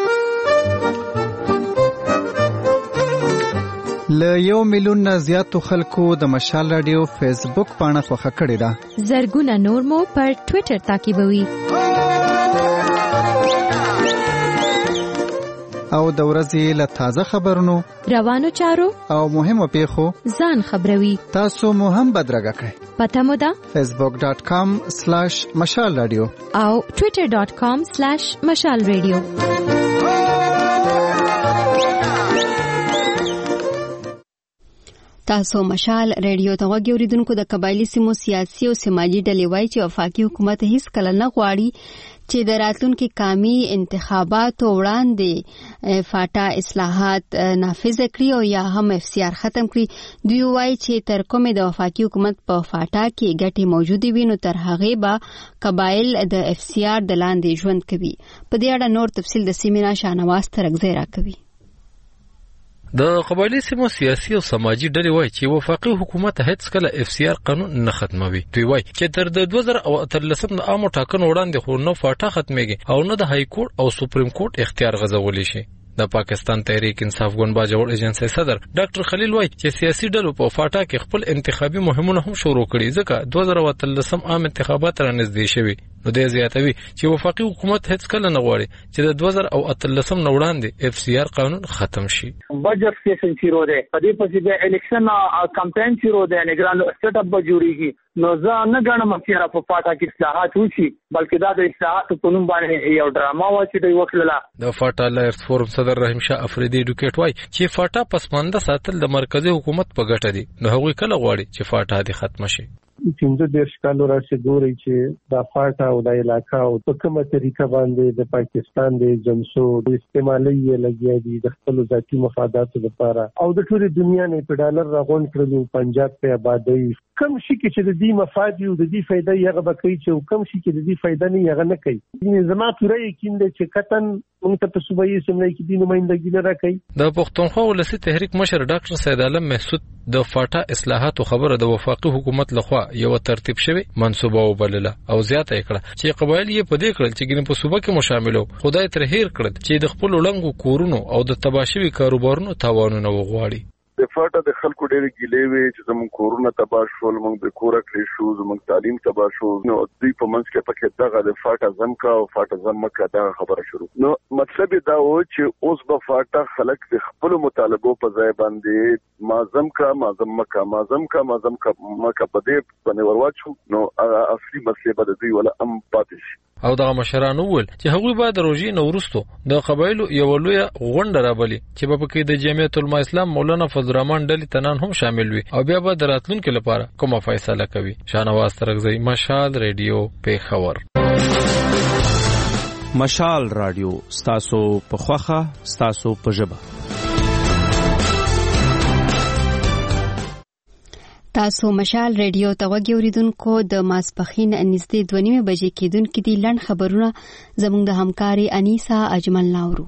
له یو میلیون نه زیاتو خلکو د مشال رادیو فیسبوک پاڼه خوښه کړې ده. زرګونه نور مو پر ټوئیټر تعقیبوي او د ورځې له تازه خبرونو روانو چارو او مهمو پیښو ځان خبروي. تاسو مو هم بدرګه کړئ. پته مو ده facebook dot com slash مشال رادیو او twitter dot com slash مشال رادیو. تاسو مشال ریډیو ته غوږی اوریدونکو د قبایلی سیمو سیاسي او سماجی ډلې وایي چې وفاقي حکومت هیڅ کله نه غواړي چې د راتلونکي قومي انتخاباتو وړاندې فاټا اصلاحات نافذ کړي او یا هم اف سی آر ختم کړي. دوی وایي چې تر کومه د وفاقي حکومت په فاټا کې ګټې موجودې وي نو تر هغه به قبایل د اف سی آر د لاندې ژوند کوي. په دې اړه نور تفصیل د سیمینا شاهنواز ترغزی راکوي. د قبایلی سیمو سیاسي او سماجی ډلې وایي چې وفاقي حکومت هیڅ کله اف سی آر قانون نه ختموي. دوی وایي چې تر د دوه زره اتلسم د عامو ټاکنو وړاندې خو نه فاټا ختمېږي او نه د های کورټ او سپریم کورټ اختیار غځولی شي. د پاکستان تحریک انصاف ګوند باجوړ ایجنسی صدر ډاکټر خلیل وایي چې سیاسي ډلو په فاټا کې خپل انتخابي مهمونه هم شروع کړي ځکه دوه زره اتلسم عام انتخابات رانږدې شوي. نو د زیاتوي چې وفاقي حکومت هیڅ کله نه غواړي چې د دوه زره اتلسم نه وړاندې اف سی آر قانون ختم شي. بجټ سیشن شروع دی په دې پسې د الیکشن کمپاین شروع دی نگران سټاپ به جوړیږي. نو زه نه غواړم چې په فاټا کې اصلاحات وشي بلکې دا د اصلاحاتو په نوم باندې یو ډراما و چې دوی وکړله. د فاټا لایرز فورم صدر رحیم شاه افریدي ډوکټ وایي چې فاټا پسمانده ساتل د مرکزی حکومت په ګټه دي. نو هغوی کله غواړي چې فاټا دې ختم شي. پنځه دیرش کالو راځي ګوري چې دا فاټا او د علاقې او په کومه طریقه باندې د پاکستان د جنسو د استعمالي لګیا دي د خپل ذاتي مفاداتو لپاره او د ټول دنیا نه په ډالر راغون کړلو پنجاب په آبادی کم شي کې چې د دې مفاد یو د دې فائدہ یې به کوي چې کم شي کې د دې فائدہ نه یې نه کوي. زما پوره یقین دی چې کتن موږ ته په صوبایي سملای کې د نمائندګي نه راکړي. د پښتونخوا ولسی تحریک مشر ډاکټر سید عالم محسود د فاټا اصلاحاتو خبره د وفاقي حکومت لخوا یو ترتیب شوی منسوبه وبلله او زیاته کړه چې قبایل یې په دې کړل چې ګنې په صوبه کې مشاملو خدای تر هیر کړ چې د خپل لنګو کورونو او د تباشوي کاروبارونو تاوانونه وغواړي. د فاټا د خلکو ډېر ګیلې وي چې زموږ کورونه تباه شول موږ د کوره کړی شو زموږ تعلیم تباه شو. نو دوی په منځ کې پکې دغه د فاټا زمکا او فاټا زمکا دا خبره شروع. نو مطلب دا و چې اوس به فاټا خلک د خپل مطالبو په ځای باندې مازم کا مازم مکا مازم کا مازم کا مکا په دې باندې ورواچو. نو اصلي مسله به دوی ولا ام پاتې شي. او دغه مشرانو ول چې هغوی به د روژې نه وروسته د قبایلو یو لویه غونډه رابلي چې په پکې د جمعیت العلماء اسلام مولانا فضل الرحمن ډلې تنان هم شامل وي او بیا به د راتلونکو لپاره کومه فیصله کوي. شاهنواز ترغزی مشال ریډیو پیښور. مشال رادیو ستاسو په خوخه ستاسو په ژبه. تاسو مشال رادیو ته وګورئ اوریدونکو د ماسپخین نږدې دوه نیمه بجې کېدونکې دي لنډ خبرونه زموږ د همکاري انیسا اجمل ناورو.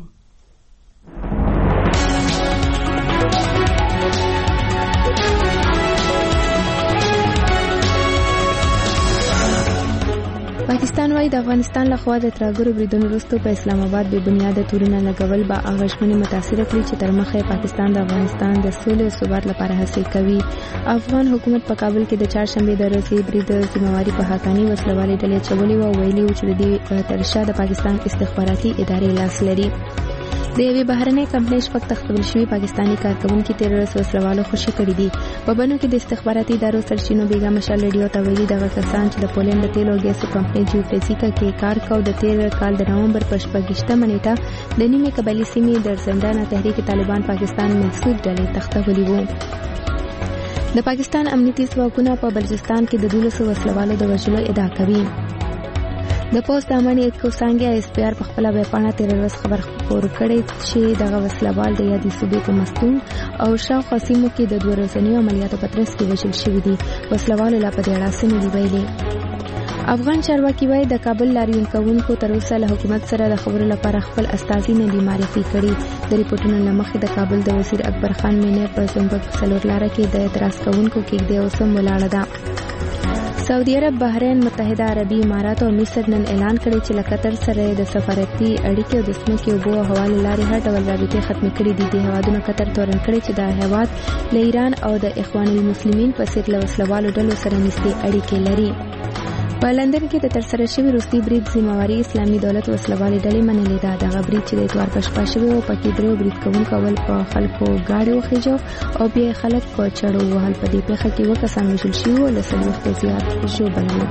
پاکستان وايي د افغانستان له خوا د ترهګرو بریدونو وروسته په اسلام آباد به بنیاده تورونه لګول به هغه شمنې متاثر کړي چې تر مخه پاکستان د افغانستان د سولې او ثبات لپاره هڅې کوي. افغان حکومت په کابل کې د چهارشنبه د ورځې برید ذمہواری په حقاني وسلوالې ډلې چولې او ویلي چې د دې ترشا د پاکستان استخباراتي ادارې لاس لري. د یوې بهرنۍ کمپنۍ شپږ تختول شوي پاکستاني کارکونکي تیر ورځ وسلوالو خوشي کړي دي. په بنو کې د استخباراتي ادارو سرچینو بیګا مشال رادیو ته ویلي دغه کسان چې د پولند د تیل او ګیسو کمپنۍ جیوفیزیکا کې کار کاوه د تیر کال د نومبر په شپږشتمه نیټه د نیمه قبایلي سیمې د زندانه تحریک طالبان پاکستان محسوب ډلې تختولي وو. د پاکستان امنیتي ځواکونه په بلوچستان کې د دولسو وسلوالو د وژلو ادعا کوي. د پوسټ امنی کوسانګیا اس پی آر په خپل ویبپاڼه تیر ورځ خبر خپور کړی چې دغه وسلوال د یادې صوبې په مستون او شاوخوا سیمو کې د دوه ورځنیو عملیاتو په ترڅ کې وژل شوي دي. وسلوالو لا په دې اړه څه نه دي ویلي. افغان چارواکي وايي د کابل لاریون کوونکو تر اوسه له حکومت سره د خبرو لپاره خپل استازي نه دي معرفي کړي. د ریپورتونو له مخې د کابل د وزیر اکبر خان مینه په زمبک څلور لاره کې د اعتراض کوونکو کېږدۍ اوس هم ولاړه ده. سعودي عرب، بحرین، متحده عربي امارات او مصر نن اعلان کړی چې له قطر سره د سفارتي اړیکې او د ځمکې اوبو او هوا له لارې هر ډول رابطې ختمې کړي دي. د هیوادونو قطر تورن کړی چې دا هیواد له ایران او د اخوان المسلمین په څیر له وسلوالو ډلو سره نږدې اړیکې لري. په لندن کې د ترسره شوي وروستي برید ذمہواری اسلامي دولت وسلوالې ډلې منلې ده. دغه برید چې د اتوار په شپه شوی و پکې درېو برید کوونکو اول په خلکو ګاډي وخیژو او بیا خلک په چړو وهل. په دې پیښه کې اووه کسان وژل شوي وو، له څلوېښتو زیات ژوبل وو.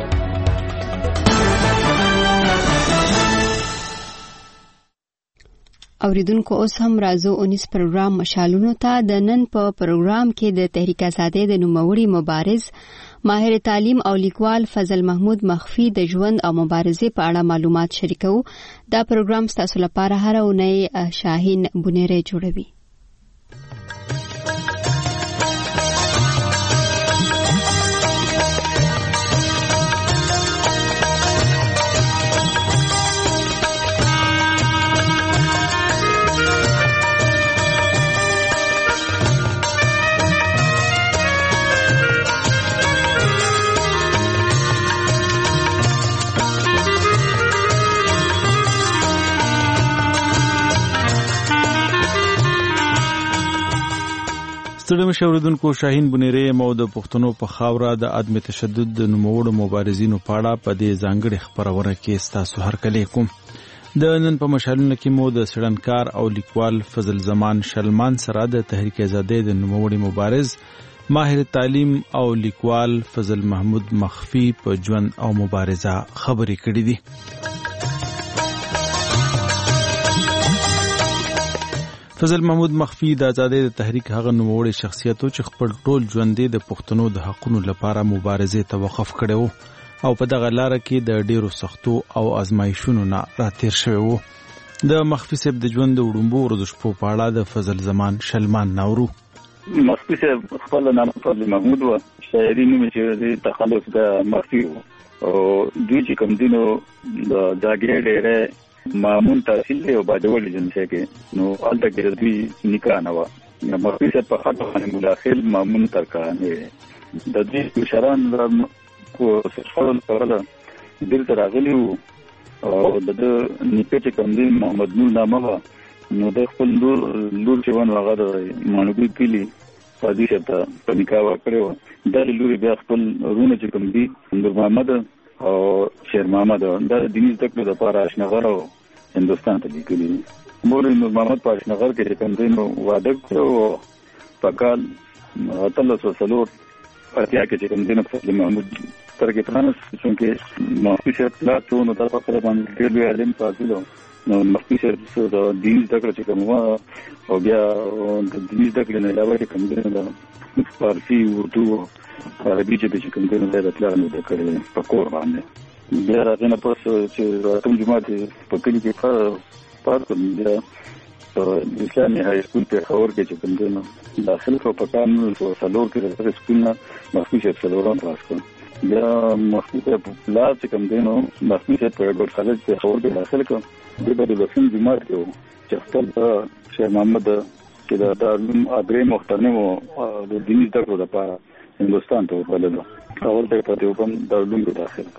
اوریدونکو اوس هم راځو اونیس پروګرام مشالونو ته. د نن په پروګرام کې د تحریک آزادۍ د نوموړي مبارز ماهر تعلیم او لیکوال فضل محمود مخفي د ژوند او مبارزې په اړه معلومات شریکو. دا پروګرام ستاسو لپاره هر اونۍ شاهین بونیری جوړوي. ستړي مشوردونکو شاهین بونیری مو د پښتنو په خاوره د عدم تشدد د نوموړو مبارزینو په اړه په دې ځانګړي خبرونه کې ستاسو هرکلی کوم. د نن په مشالونه کې مو د سړنکار او لیکوال فضل زمان شلمان سره د تحریک آزادۍ د نوموړي مبارز ماهر تعلیم او لیکوال فضل محمود مخفي په ژوند او مبارزه خبرې کړې دي. فضل محمود مخفي د آزادۍ د تحریک هغه نوموړی شخصیتو چې خپل ټول ژوند د پښتنو د حقونو لپاره مبارزې ته وقف کړی وو او په دغه لاره کې د ډیرو سختو او ازمایښتونو نه راتیر شوی وو. د مخفي صاحب د ژوند د وړومبو ورځو شپو په اړه د فضل زمان شلمان ناورو. مخفي صاحب خپل نام فضل محمود و، شاعري نوم چې تخلص د مخفي و او دوی چې کوم دینو د ځاګړې ډېرې معمول تحصیل دی او باجوړ جنسه کې نو الته کې دوی نکاح نه و. مخفي صاحب په خاطر باندې مداخل معمول تر کړه د دې مشران کو سفرون کړل دلته راغلی وو او د نیکه چې کوم دی محمد نور نامه نو د خپل لور لور چې ونه هغه د مانوګي کلی پدې شته په نکاح وکړو. د لور بیا خپل رونه چې کوم دی نور محمد او شیر محمد د دیني تکلو د پاره آشنغر او هندستان ته لیکلي. مور نور محمد په آشنغر کې کوم دی نو واده کړو په کال اتلس وسلور اتیا کې چې کوم دی نو فضل محمود ترګه ترانس چې مخفي صاحب لا څو نو تاسو سره باندې ډېر لوی علم حاصل نو مخفي صاحب د دین تکلو چې کوم او بیا د دین تکلو نه علاوه کوم دی نو فارسی اردو عربي چې کوم دی نو د پلان د کړل په کور باندې بیا راځي نه پوس چې راټول جماعت په کلی کې په پار کوم بیا اسلامي های سکول په خور کې چې کوم دی داخل کو په کار نو څلور کې د سکول نه مخکې چې څلورم پاس کړ بیا مخکې په لا چې کوم دی نو مخکې په ګډ خالد په خور کې داخل کړ د بده لسم جماعت کې چې خپل شیخ محمد چې دا د اګری مختنه او د دیني دغه لپاره هندستان ته ورغلل اول ته په دې کوم د علوم داخل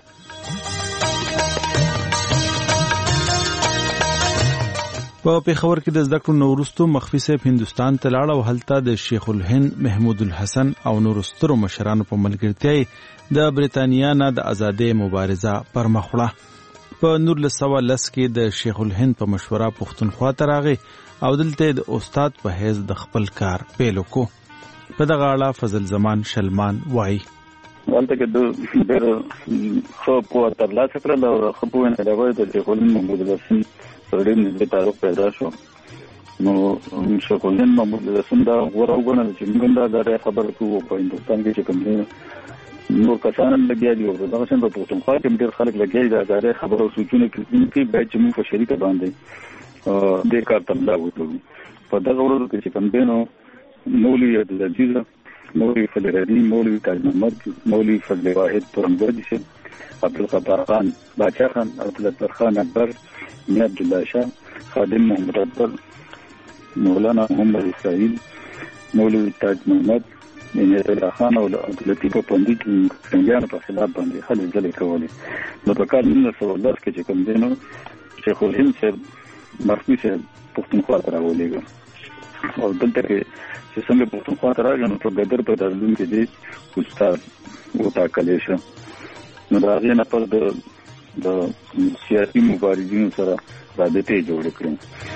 په پیښور کې د زده کړو نورستو مخفي صاحب هندستان ته لاړ او هلته د شیخ الهند محمود الحسن او نورسترو مشرانو په ملګرتیا د بریتانیا نه د ازادۍ مبارزه پر مخ وړه په نور لسوا لس کې د شیخ الهند په مشوره پښتونخوا ته راغی او دلته د استاد په حیث د خپل کار پیل وکړو په دغه اړه فضل زمان شلمان وایي ولته کې د ډېر خو په ترلاسه کړل او خو په نه راوړل د شیخ الهند محمود الحسن سره د تعلق پیدا شو نو شیخ الهند محمود الحسن دا غوړ وګڼل چې موږ دا د خبر کوو په هندستان کې چې کوم نور کسان لګیا دي او دا څنګه په پښتونخوا کې ډېر خلک لګیا دي دا خبرو سوچونه کوي باید چې موږ په شریکه باندې د کار تملا وکړو په دغه ورځ کې چې کوم دینو مولوی عبدالعزیز مولوی فلردی مولوی تاج محمد مولوی فضل واحد پرمګردی سے عبدالقدار خان باچا خان عبدالقدار خان اکبر میاں عبداللہ شاہ خادم محمد اکبر مولانا محمد اسرائیل مولوی تاج محمد عنایت الله خان او عبداللطیف پندی کې څنګه په خلاف باندې خلک ځلې کولې نو په کال نولس سوه دس کې چې کوم دینو شیخ الهند صاحب مخفي صاحب پښتونخوا ته راولېږه او دلته کې چې څنګه پښتونخوا ته راغی نو په ګدر په دارالعلوم کې دی استاد وټاکلی شو نو د هغې نه پس د د سیاسي مبارزینو سره رابطې جوړې کړې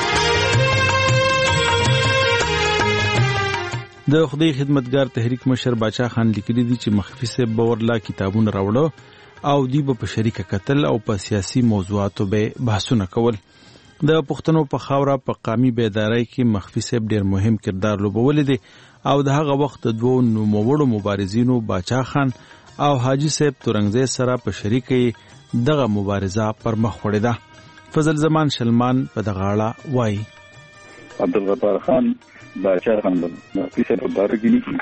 د خدای خدمتګار تحریک مشر باچا خان لیکلي دي چې مخفي صاحب باورلا کتابونه راوړو او دی په شریکه قتل او په سیاسي موضوعاتو به بحثونه کول د پښتنو په خاوره په قامي بیداری کې مخفي صاحب ډیر مهم کردار لوبولی دی او د هغه وخت د دوو نوموړو مبارزینو باچا خان او حاجی صاحب تورنګزی سره په شریکه دغه مبارزه پر مخ وړې ده فضل زمان شلمان په دغه اړه وایي عبدالغفار خان باچا خان مخفي صاحب په باره کې لیکي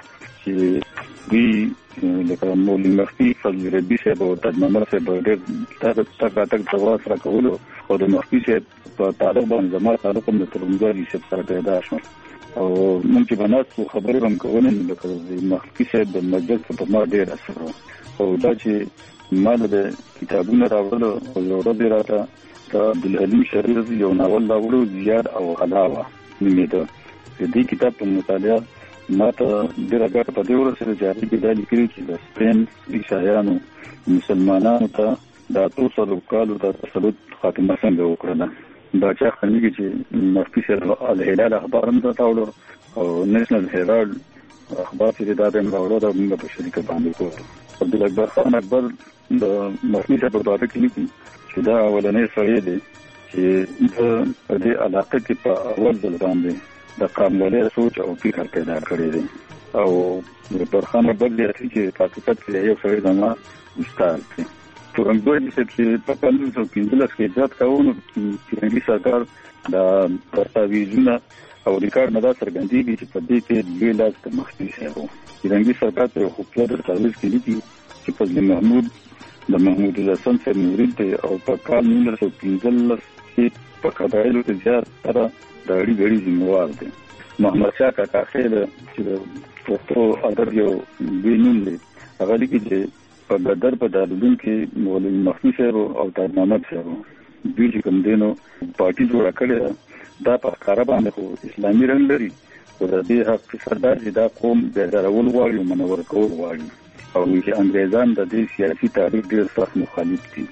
چې دوی لکه مولوي مخفي فضل ربي صاحب او تاج محمد صاحب ډېر تګ تګ تواس سره کولو او د مخفي صاحب په تعلق باندې زما تعلق هم د ترنګزي صاحب سره پیدا شو او مونږ چې بنات خبرې هم کولې لکه مخفي صاحب د مجلس په ما ډېر اثر او دا چې ما د کتابونه راوړل او یو ورځ راته د عبدالعلیم شریف یو ناول راوړو زیاد او علاوه نومېده د دې کتاب په مطالعه ما ته ډېره ګټه په دې ورسېده چې هغې کې دا لیکلي چې د سپین عیسایانو مسلمانانو ته د اتو سلو کالو د تسلط خاتمه څنګه وکړله باچا خان لیکي چې مفتي صاحب الهلال اخبار هم راته راوړو او نیشنل هیرالډ اخبار چې دا هم راوړو دا موږ په شریکه باندې کوو عبدالاکبر خان اکبر د مفتي صاحب په باره کې لیکي چې دا اولنی سړی دی چې په دې علاقه کې په اول ځل باندې د قاملالي سوچ او فکر پیدا کړی دی او عبدالغفار خان اکبر دی چې په حقیقت کې یو سړی زما استاد دی تورنګزی صاحب چې په کال نولس سوه پنځلس کې ایجاد کاوه نو فرنګي سرکار د دستاویزونه او ریکارډ نه دا څرګندېږي چې په دې کې لوی لاس د مخفي صاحب و فرنګي سرکار ته یو خفیه دستاویز کې لیکي چې فضل محمود د محمود الحسن صاحب مرید دی او په کال نولس سوه پنځلس کې په قبایلو کې زیاتره د اړې ګړې ذمہوار دی محمد شاه کاکا خیل چې د پښتو ادب یو لوی نوم دی هغه لیکي چې په بدر په دارالعلوم کې مولوي مخفي صاحب او تاج محمد صاحب دوی چې کوم دینو پارټي جوړه کړې دا په ښکاره باندې خو اسلامي رنګ لري خو د دې حق سردار چې دا قوم بیدارول غواړي او منور کول غواړي او چې انګریزان د دې سیاسي تاریخ ډېر سخت مخالف دي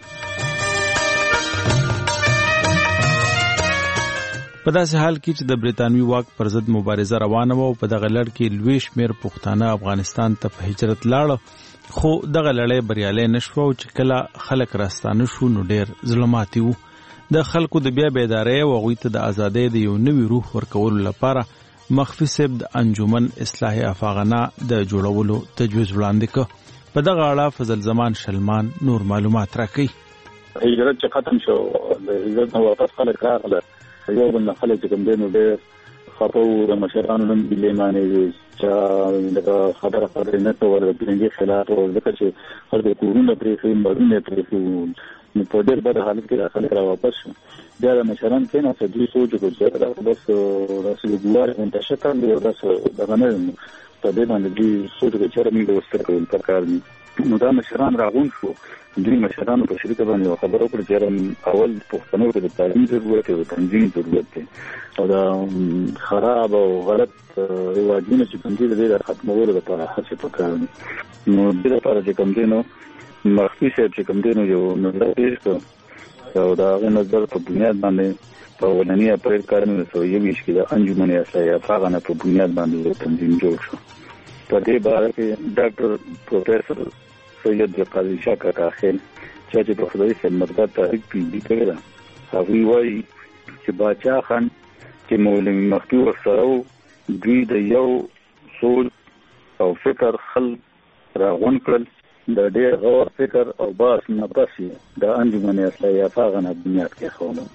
په داسې حال کې چې د برېټانوي واک پر ضد مبارزه روانه وه او په دغه لړ کې لوی شمېر پښتانه افغانستان ته په هجرت لاړه خو دغه لړۍ بریالی نه شوه او چې کله خلک راستانه شو نو ډېر ظلماتي وو د خلکو د بیا بیدارۍ او هغوی ته د ازادۍ د یو نوي روح ورکولو لپاره مخفي صاحب د انجمن اصلاح افاغنه د جوړولو تجویز وړاندې کړ په دغه اړه فضل زمان شلمان نور معلومات راکړي. هجرت چې ختم شو د هجرت نو واپس خلک راغله یو بل نه خلک کوم دینو ډېر خطو د مشرانو نن د لیمانې چې دا خبره خبره نه ته ور د خلاف او ځکه چې خلک کورونه پرې خو مړونه پرې خو نو په ډېر بد حالت کې خلک را واپس شو. بیا د مشران کې نه څه دوی سوچ وکړي چې بس رسول ګوار منتشر کړي او بس دغه نه په دې باندې دوی سوچ وکړي چې موږ وستر کوو په کار دي. نو دا مشران راغون شو دوی مشرانو په شریکه باندې خبرو کړې چې اول پښتنو ته د تعلیم ضرورت او تنظیم ضرورت دی او دا خراب او غلط رواجونه چې کوم دي د ختمولو لپاره هڅه وکړي. نو د دې لپاره چې کوم دي نو مخکې چې کوم دي نو یو نظر پیښ کړ او دا غو نظر په بنیاد باندې په ولنی اپریل کارنه سو یو ویش کې د انجمن اصلي افغانه په بنیاد باندې تنظیم جوړ شو. په دې باره کې ډاکټر پروفیسور سید قاضي شاه کاکا خیل چې په خدای خدمتګار تاریخ پیډي کړی دا هغه وایي چې باچا خان چې مولوی مختی ورسره دوی د یو سول او فکر خل راغون کړل د ډېر غور فکر او باس نه پسې د انجمن اصلي افغانه بنیاد کې خولم.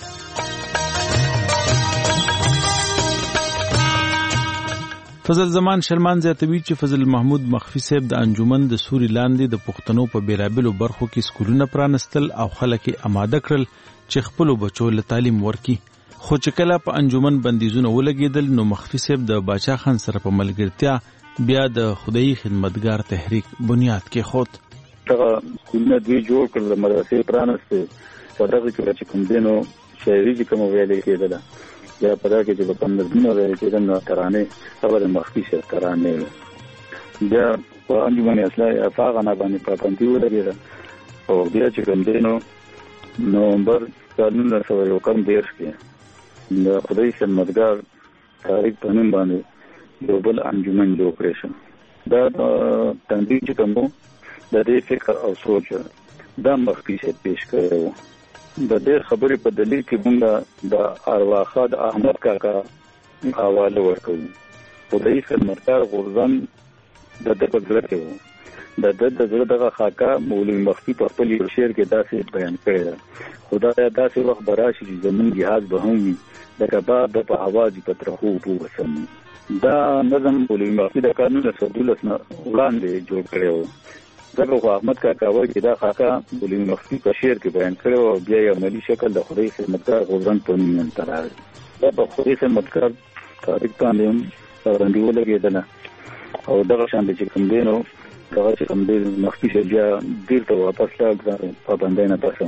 فضل زمان شلمان زیاتوي چې فضل محمود مخفي صاحب د انجمن د سوري لاندې د پښتنو په بیلابلو برخو کې سکولونه پرانستل او خلک آماده کړل چې خپل بچو له تعلیم ورکي. خو چې کله په انجمن بندیزونه ولګېدل نو مخفي صاحب د باچا خان سره په ملګرتیا بیا د خدای خدمتګار تحریک بنیاد کې خود دغه سکولونه دوی جوړ کړل مدرسې پرانستل په دغه کې چې کوم دینو شاعري چې کوم ویلې کېدله یا په دا کې چې په پندرمینو ویل کېدل نو ترانې هغه د مخفي صاحب ترانې بیا په انجمن اصلي افغانه باندې پابندي ولګېده او بیا چې کوم دینو نومبر کال نولس سوه یو کم دېرش کې د خدای خدمتګار تاریخ په نوم باندې یو بل انجمن جوړ کړی شو. دا تنظیم چې کوم د دې فکر او سوچ دا مخفي صاحب پیش کړی و. د دې خبرې په دلیل کې موږ د ارواخا د احمد کاکا حواله ورکوو. خدای خدمتګار غورځنګ د د په زړه کې و د د د زړه دغه خاکا مولوی مخفي په خپل یو شعر کې داسې بیان کړی ده خدای داسې وخت به راشي چې زموږ جهاد به هم وي لکه باد د په هوا چې په ترخو اوبو وسم. دا نظم مولوی مخفي د کال نولس سوه دولس نه وړاندې جوړ کړی و. دغه خو احمد کاکا وایي چې دا خاکا مولوی مخفي په شعر کې بیان کړی او بیا یې عملي شکل د خدای خدمتګار غورځنګ په نوم ته راغی. دا په خدای خدمتګار تاریخ باندې هم پابندي ولګېدله او دغه شان چې کوم دی نو دغه چې کوم دی مخفي صاحب بیا بیرته واپس لاړ پابندۍ نه پس.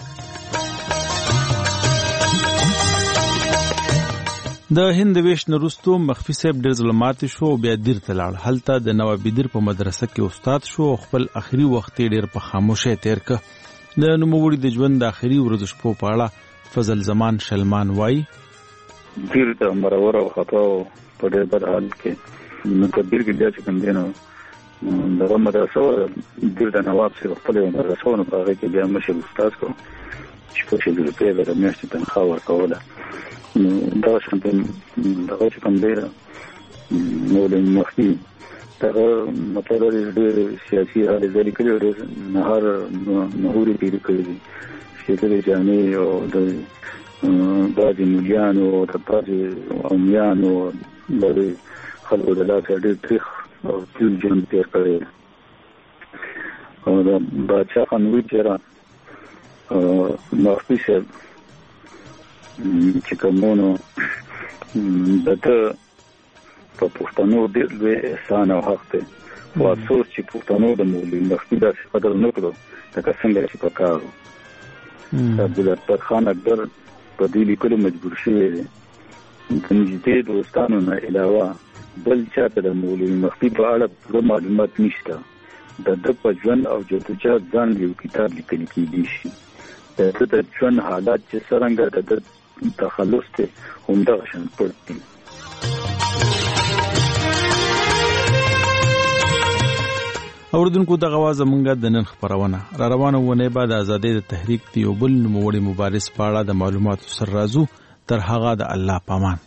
د هند ویش نرستو مخفي صاحب ډېر ظلمات شو او بیا دیر ته لاړ. هلته د نوابي دیر په مدرسه کې استاد شو او خپل اخري وخت ډېر په خاموشۍ تیر کړ. د نوموړي د ژوند د اخري ورځو شپو په اړه فضل زمان شلمان وایي دیر ته مرور او خطا په ډېر بد حال کې نو کبیر کې بیا چې کوم دی نو دغه مدرسه دیر د نواب صاحب خپل مدرسه نو په هغه کې بیا مشر استاد کو چې په شل روپۍ د میاشتې تنخواه ورکوله. دا شانتن دغه چې کوم دی مولوی مخفي دغه مطلب ډېر سیاسي حالې ځلې کړي او ډېر نهار نهورې تېرې کړي دي ښېګړې جامې او د بعضې مولیانو او د بعضې عامیانو د خلکو د لاسه ډېر تریخ او تیل ژوند تېر کړی او د باچا خان وایي چې مخفي صاحب چې کومونو د ده په پښتنو ډېر لوی احسان او حق دی خو افسوس چې پښتنو د مولوي مخفي داسې قدر نه کړو لکه څنګه چې په کار و. عبدالرحمن خان اکبر په دې لیکلو مجبور شوی دی د نږدې دوستانو نه علاوه بل چاته د مولوي مخفي په اړه پوره معلومات نشته. د ده په ژوند او جدوجهد ځان یو کتاب لیکل کېدی شي. د ده د ژوند حالات چې څرنګه د ده تخلص دی همدغه شان پټ دي. اوردونکو دغه واز مونږه د نن خبرونه را روانه ونه بعد ازادۍ د تحریک دی یو بل نوموړي مبارز په اړه د معلوماتو سر راځو تر هغه د الله پامان.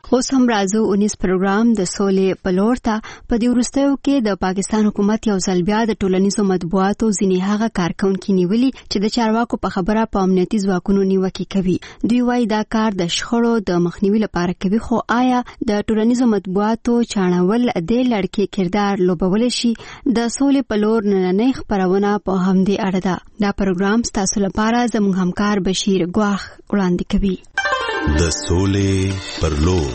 اوس هم راځو اونیس پروګرام د سولې په لور ته. په دې وروستیو کې د پاکستان حکومت یو ځل بیا د ټولنیزو مطبوعاتو ځینې هغه کارکونکي نیولي چې د چارواکو په خبره په امنیتي ځواکونو نیوکې کوي. دوی وایي دا کار د شخړو د مخنیوي لپاره کوي، خو آیا د ټولنیزو مطبوعاتو چاڼول د لړکې کردار لوبولی شي؟ د سولې په لور نننۍ خپرونه په همدې اړه ده. دا پروګرام ستاسو لپاره زموږ همکار بشیر ګواخ وړاندې کوي. د سولې پر لور.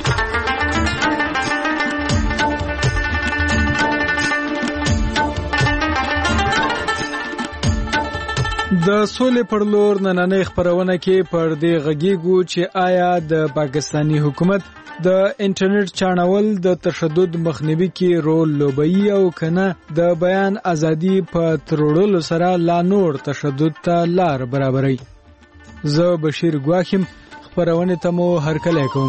د سولې پر لور نننۍ خپرونه کې پر دې غږیږو چې آیا د پاکستانی حکومت د انټرنیټ چاڼول د تشدد مخنیوي کې رول لوبوي او کنه د بیان ازادي په تروړلو سره لا نور تشدد ته لار برابروي. زه بشیر ګواخم خپرونه ته مو هرکلی کوم.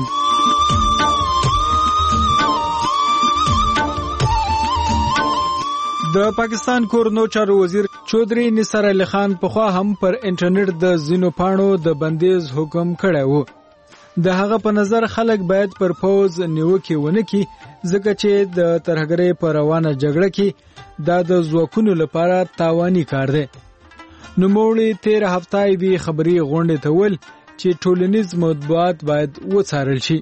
د پاکستان کورنو چارو وزیر چودري نثار علي خان پخوا هم پر انټرنیټ د زینو پاڼو د بندیز حکم کړی و. د هغه په نظر خلک باید پر پوز نیوکې ونه کړي ځکه چې د ترهګرۍ په روانه جګړه کې دا د ځواکونو لپاره تاواني کار دی. نوموړي تیر هفته یې خبري غونډې ته ول چې ټولنیز مطبوعات باید وڅارل شي.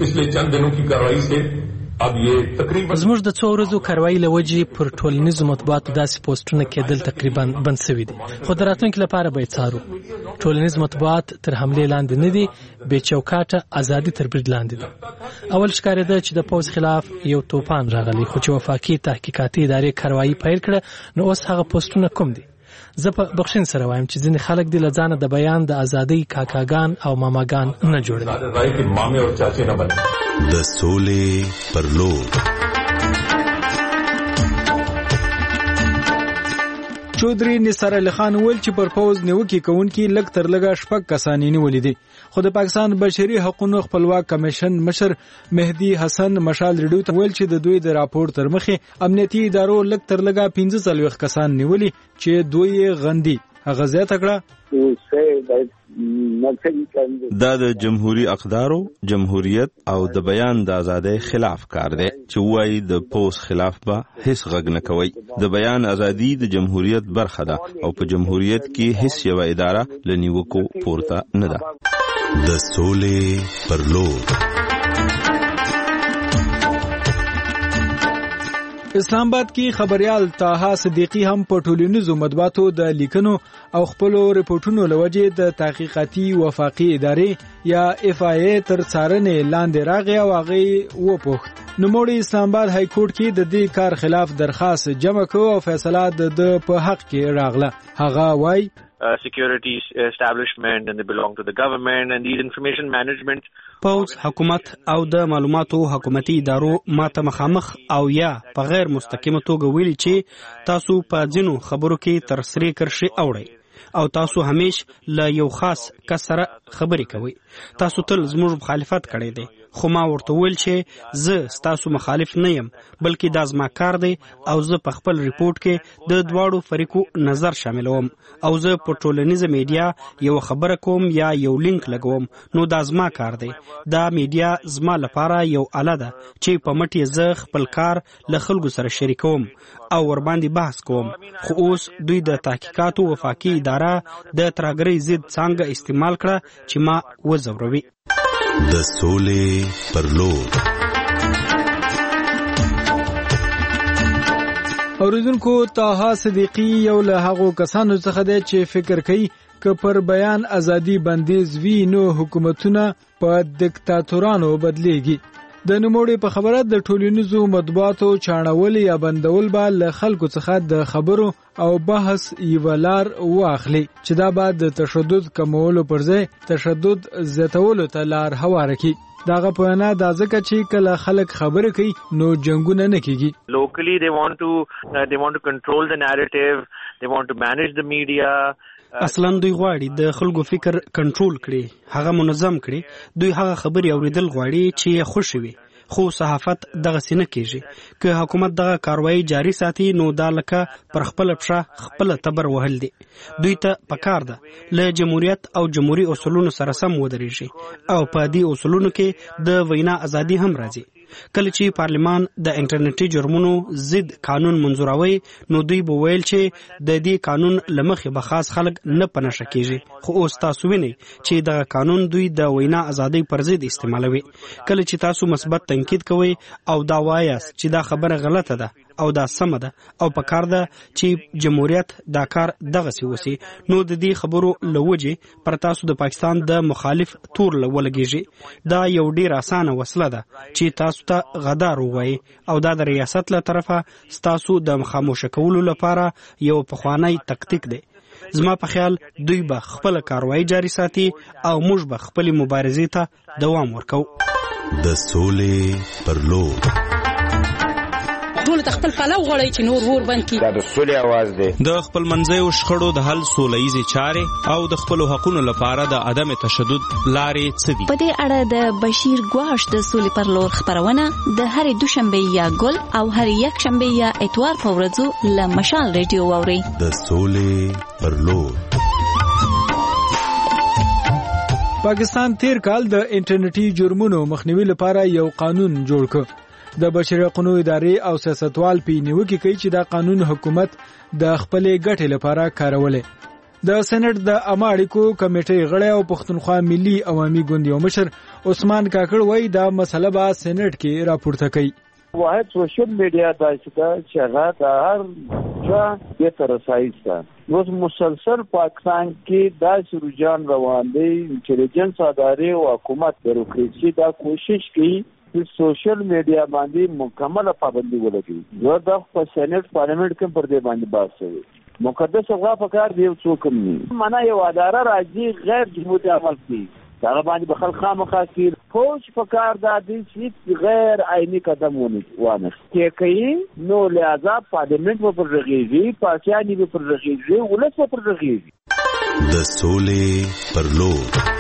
زموږ د څو ورځو کاروایی له وجې پر ټولنیزو مطبوعاتو داسې پوسټونه کېدل تقریبا بند شوي دي، خو د راتلونکي لپاره به یې څارو. ټولنیز مطبوعات تر حملې لاندې نه دي، بې چوکاټه ازادي تر برید لاندې ده. اول ښکارېده چې د پوځ خلاف یو توپان راغلی، خو چې وفاقي تحقیقاتي ادارې کاروایی پیل کړه نو اوس هغه پوسټونه کوم دي؟ زه په بخښن سره وایم چې ځینې خلک د لځانه د بیان د ازادۍ کاکاګان او ماماګان نه جوړوي. د سولې پر لور. چودري نثار علي خان ول چې پر پوز نیوکې کوونکي لږ تر لږه شپږ کسان نیولي دي، خو د پاکستان بشري حقوقو خپلواک کمیشن مشر مهدي حسن مشال ریډیو ته ویل چې د دوی د راپور تر مخې امنیتي ادارو لږ تر لږه پنځه څلوېښت کسان نیولي چې دوی یې غندي. هغه زیاته کړه دا د جمهوریت اقدارو، جمهوریت او د بیان د ازادۍ خلاف کار دی چې وایي د پوس خلاف به هیڅ غږ نه کوي. د بیان ازادي د جمهوریت برخه ده او په جمهوریت کې هیڅ یو اداره له نیوکو پورته نه ده. د سولې پر لور. اسلام آباد کې خبريال طاها صدیقی هم په ټولنیزو مطبوعاتو د لیکنو او خپلو ریپورتونو لوجې د تحقیقاتي وفاقي ادارې یا اف آی ای تر څارنې لاندې راغی او هغه وپوښت. نوموړي اسلام آباد های کورټ کې د دې کار خلاف درخواست جمع کړ او فیصله د په حق کې راغله. هغه وایي Uh, security establishment and they belong to the government and these information management پوز حکومت او د معلوماتو حکومتي ادارو ماته مخامخ او یا په غیر مستقیمه توګه ویلي چې تاسو په ځینو خبرو کې تر سری کرشي اوړئ او تاسو همیش له یو خاص کس سره خبرې کوئ. تاسو تل زموږ مخالفت کړی دی، خو ما ورته ویل چې زه ستاسو مخالف نه یم بلکې دا زما کار دی او زه په خپل ریپورت کې د دواړو فریقو نظر شاملوم او زه په ټولنیزه میډیا یو خبره کوم یا یو لینک لګوم نو دا زما کار دی. دا میډیا زما لپاره یو آله ده چې په مټ یې زه خپل کار له خلکو سره شریکوم او ورباندې بحث کوم. خو اوس دوی د تحقیقاتو وفاقي اداره د ترهګرۍ ضد څانګه استعمال کړه چې ما وځوروي. د سولې پر لور. اوریدونکو طاها صدیقی یو له هغو کسانو څخه دی چې فکر کوي که پر بیان ازادي بندیز وی نو حکومتونه په دیکتاتورانو بدلیږي. د نوموړي په خبره د ټولنیزو مطبوعاتو چاڼول یا بندول به له خلکو څخه د خبرو او بحث یوه لار واخلي چې دا به د تشدد کمولو پر ځای تشدد زیاتولو ته لار هواره کړي. داغه په نه دا ځکه چې کله خلک خبرې کوي نو جنگونه نه کیږي. Locally they want to uh, they want to control the narrative, they want to manage the media. اصلا دوی غواړي د خلکو فکر کنټرول کړي، هغه منظم کړي. دوی هغه خبرې اوریدل غواړي چې خوشي وي خو صحافت دغه سینه کیږي که حکومت دغه کاروایی جاری ساتي نو دا لکه پر خپل پښه خپل تبر وهل دي. دوی ته پکار ده له جمهوریت او جمهوریت اصولونو سره سم ودرېږي او په دې اصولونو کې د وینا ازادي هم راځي. کله چې پارلمان د انټرنیټي جرمونو ضد قانون منزوروي نو دوی به ویل چې د دې قانون لمخې به خاص خلک نه پنهشه کیږي، خو اوس تاسو وینئ چې دغه قانون دوی د وینا ازادۍ پر ضد استعمالوي. کله چې تاسو مثبت تنقید کوئ او دا وایاست چې دا خبره غلطه ده او دا سمه ده او پکار ده چې جمهوریت دا کار دغسې وسی، نو د دې خبرو لوجې پر تاسو د پاکستان د مخالف تور ولګیږي. دا یو ډیر اسانه وسله ده چې تاسو ته غدار ووایي او دا د ریاست له طرفه ستاسو د خاموشه کولو لپاره یو پخوانی تکتیک دی. زما په خیال دوی به خپل کاروایی جاری ساتي او موږ به خپل مبارزې ته دوام ورکو. د سولې پر لور ټول خپل پلو غړی چې نور ور بند کی. دا د سولې आवाज دی. د خپل منځي او شخړو د حل سولهیزي چارې او د خپل حقوقو لپاره د عدم تشدد لارې څه دي. په دې اړه د بشیر ګواش د سولې پر لور خبرونه د هرې دوشنبه یا ګل او هرې یک شنبه یا اتوار په ورځو له مشال ریډیو واوري. د سولې پر لور. پاکستان تیر کال د انټرنیټي جرمونو مخنیوي لپاره یو قانون جوړ کړ. د بشري حقوقو ادارې او سیاستوال په نیوکه کوي چې دا قانون حکومت د خپلې ګټې لپاره کارولی. د سېنات د عامه اړیکو کمیټې غړی او پښتونخوا ملي عوامي ګوند یو مشر عثمان کاکړ وایي دا مسله به سېنات کې راپورته کوي. واحد سوشل میډیا داسې ده چې هغه د هر چا بېرته رسایي شته. اوس مسلسل پاکستان کې داسې رجحان روان دی، انټلیجنس ادارې او حکومت بیروکراسي دا کوشش کوي چې سوشل میډیا باندې مکمل پابندي ولګي. زه د په سېنات پارلیمنت کې پر دې باندې بحث کوي. مقدس غوا پکار دی څوک کوم نه معنا یو اداره راځي غیر جمهوریت عمل کوي، دا باندې بخل خامخا کې فوج پکار دا دي چې غیر عیني قدم ونه کې کوي. نو لہذا پارلیمنت په رغیږي، پاکستاني په رغیږي، ولس په رغیږي. د سولې پر لور.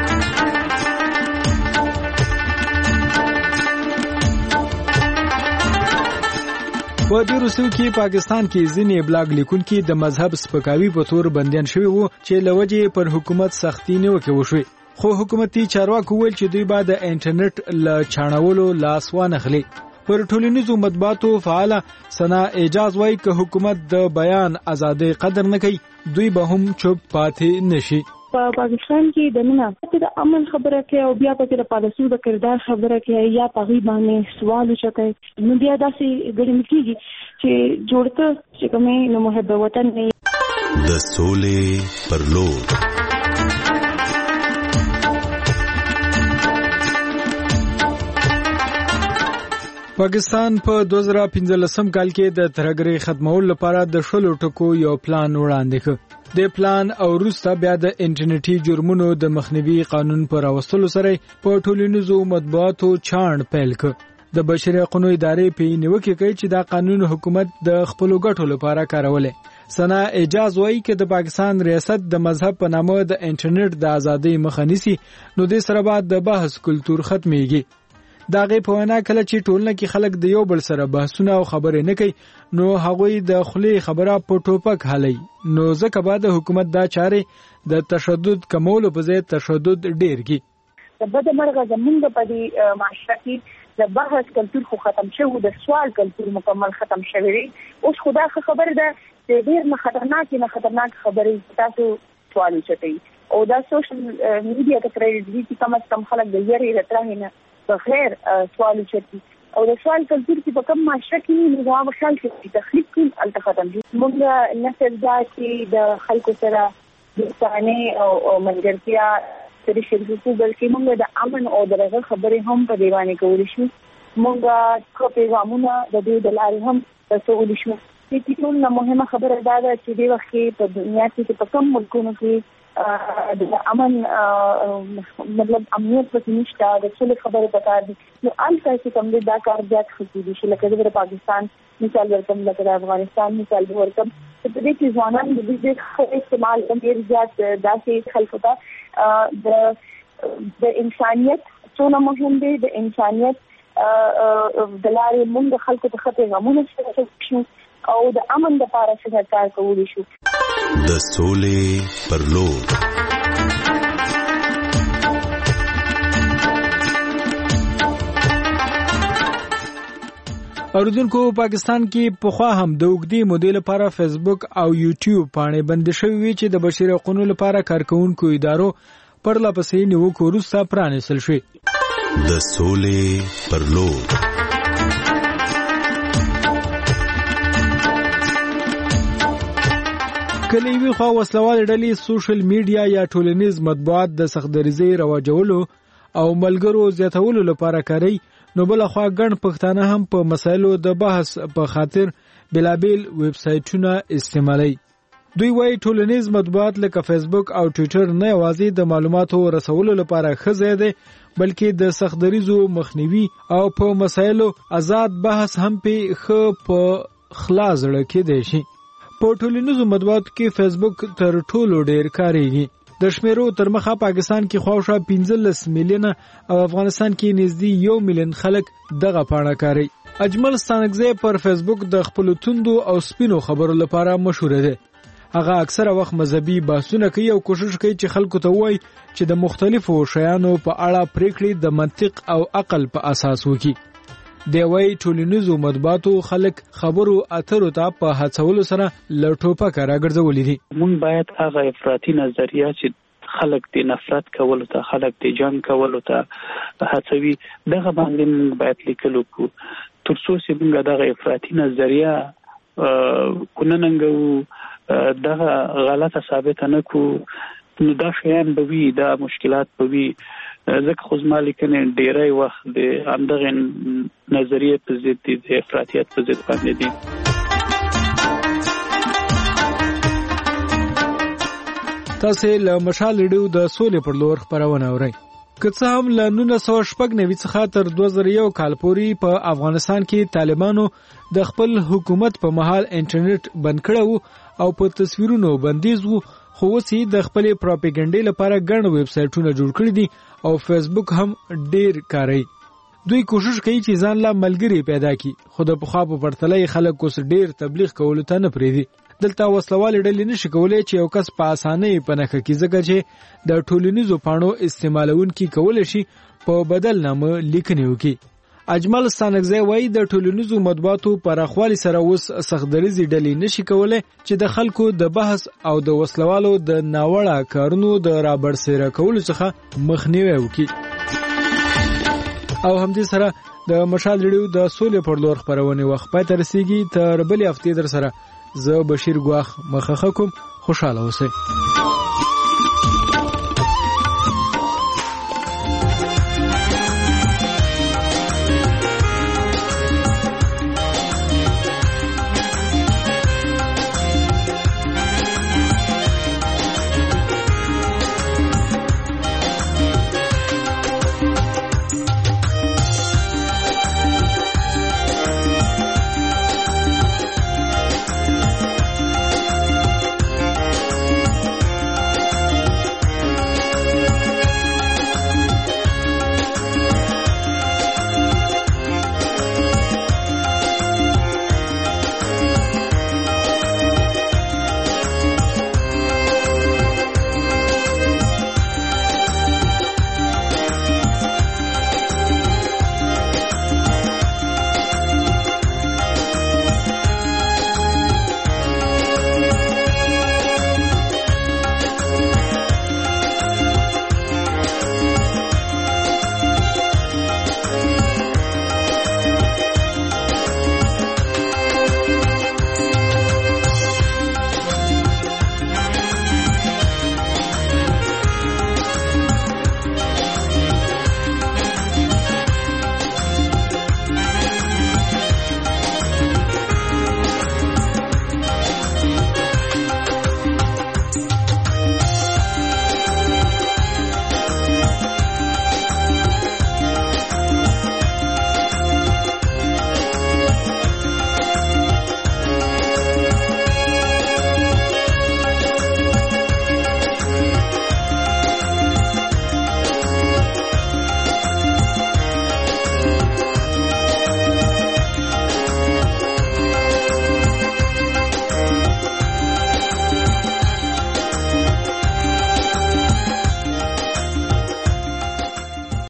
په دې وروستیو کې پاکستان کې ځینې بلاګ لیکونکي د مذهب سپکاوي په تور بندیان شوي وو چې له وجې پر حکومت سختي نیوکې وشوې. خو حکومتي چارواکو وویل چې دوی به د انټرنیټ له چاڼولو لاس وانخلي. پر ټولنیزو مطبوعاتو فعاله ثنا اعجاز وایي که حکومت د بیان ازادۍ قدر نه کوي دوی به هم چوپ پاتې نشي. په پاکستان کې د نن د امن خبره کوي او بیا په د پالیسو د کردار خبره کوي یا په غي باندې سوال وچتای نو بیا داسې ګرم کیږي چې جوړته چې کومه نو محبت وطن نه. د سولې پر لور. پاکستان په دوه زره پنځلسم کال کې د ترهګرۍ ختمولو لپاره د شلو ټکو یو پلان وړاندې کړ. د پلان او وروسته بیا د انټرنیټي جرمونو د مخنیوي قانون پر راوستلو سره په ټولنیزو مطبوعاتو چاڼ پیل کړ. د بشري حقوقو ادارې په نیوکه کوي چې دا قانون حکومت د خپل ګټو لپاره کارولی. ثنا اعجاز وایي چې د پاکستان ریاست د مذهب په نامه د انټرنیټ د ازادۍ مخه نیسي نو د سره بعد د بحث کلتور ختميږي. دا غي په وینا کله چې ټولنه کې خلک د یو بل سره بحثونه او خبرې نه کوي نو هغوی د خلی خبره په ټوپک حلي. نو ځکه بعد حکومت دا چارې د تشدد کمولو په ځای تشدد ډیر کی. د بده مرغه زمونږ په دې معاشره کې د بحث کلتور خو ختم شوی، د سوال کلتور مکمل ختم شوی. اوس خدا خبر ده چې ډیر نه خطرناک نه خطرناک خبرې تاسو سوال وچتئ او دا سوشل میډیا کې ترې دې چې کم از کم خلک د یری راتره نه بخیر سوال وچتئ او د سوال کلتور کې په کوم معاشره کې نو هغه خلک چې تخلیق کوي التختم دي. موږ نسل دا چې د خلکو سره د ثاني او منځرتیا سره شریکو بلکې موږ د امن او درغه خبرې هم په دیوانه کولې شو. موږ خو پیغامونه د دې د لارې هم رسول شو. چې ټول مهمه خبره دا ده چې د وخت په دنیا کې په کوم ملکونو کې د امن مطلب امنیت په نشته د څه خبره پکار دي نو ان تاسو کوم دا کار زیات خو دي چې لکه د پاکستان مثال ورکوم لکه د افغانستان مثال ورکوم چې په دې کې ځوانان د دې استعمال کوم ډیر زیات داسې خلکو ته د د انسانيت څونه مهم دی، د انسانيت د لارې موږ خلکو ته خپل غمونه شو او د امن لپاره څه کار کولی شو. د سولې پر لور اوریدونکو پاکستان کې پخوا هم د اوږدې مودې لپاره فیسبوک او یوټیوب پاڼې بند شوې وي چې د بشري حقوقو لپاره کارکونکو ادارو پرله پسې نیوکو وروسته پرانیستل شوې. د سولې پر لور کله یوې خوا وسلوالې ډلې سوشل میډیا یا ټولنیز مطبوعات د سختدریزۍ رواجولو او ملګرو زیاتولو لپاره کاروي، نو بل خوا ګڼ پښتانه هم په مسایلو د بحث په خاطر بلابل ویب سایټونه استعمالوي. دوی وايي ټولنیز مطبوعات لکه فیسبوک او ټویټر نه یوازې د معلوماتو رسولو لپاره ښه ځای دی، بلکې د سختدریزو مخنیوي او په مسایلو آزاد بحث هم په ښه په خلاص زړه کې دی شي. په ټولنیزو مطبوعاتو کې فیسبوک تر ټولو ډیر کاریږي. د شمیرو تر مخه پاکستان کې خواوشا پنځلس میلیونه او افغانستان کې نږدې یو میلیون خلک دغه پاڼه کاروي. اجمل ستانکزی پر فیسبوک د خپل توندو او سپینو خبرو لپاره مشهور دی. هغه اکثره وخت مذهبي بحثونه کوي او کوشش کوي چې خلکو ته وایي چې د مختلفو شیانو په اړه پریکړې د منطق او عقل په اساس وکړي. دی وايي ټولنیزو مطبوعاتو خلک خبرو اترو ته په هڅولو سره له ټوپکه راګرځولي دي. موږ باید هغه افراطي نظریه چې خلک د نفرت کولو ته، خلک د جنگ کولو ته هڅوي، دغه باندې موږ باید لیکل وکړو تر څو چې موږ دغه افراطي نظریه کوننګو، دغه غلطه ثابته نه کړو، نو دا شیان به وي، دا مشکلات به وي. ځکه خو زما لیکنې ډیری وخت د همدغه نظریې په ضد دي، د افراطیت په ضد باندې دي. تاسو له مشال ریډیو د سولې پر لور خبرونه اورئ. که څه هم له نولس سوه شپږ نوي څخه تر دوه زره یو کال پورې په افغانستان کې طالبانو د خپل حکومت په مهال انټرنیټ بند کړو او په تصویرونو بندیز وو، خو اوس یې د خپلې پروپاګاندا لپاره ګڼ ویب سایټونه جوړ کړي دي او فیسبوک هم ډیر کاروي. دوی کوشش کوي چې ځان لا ملګری پیدا کړي، خو د پخوا په پرتله خلک اوس ډیر تبلیغ کولو ته نه پریږدي. دلته وسلوالې ډلې نشي کولای چې یو کس په اسانۍ په نښه کې، ځکه چې د ټولنیزو پاڼو استعمالونکي کولای شي په بدل نامه لیکنې وکړي. اجمل ستانکزی وايي د ټولنیزو مطبوعاتو پراخوالي سره اوس سختدریزي ډلې نشي کولای چې د خلکو د بحث او د وسلوالو د ناوړه کارونو د رابرسېره کولو څخه مخنیوي وکړي. او همدې سره د مشال ریډیو د سولې پر لور خبرونه وخت پای ته رسیږي. تر بلې هفتې در سره زه بشیر ګواخ مخه کوم. خوشاله اوسئ.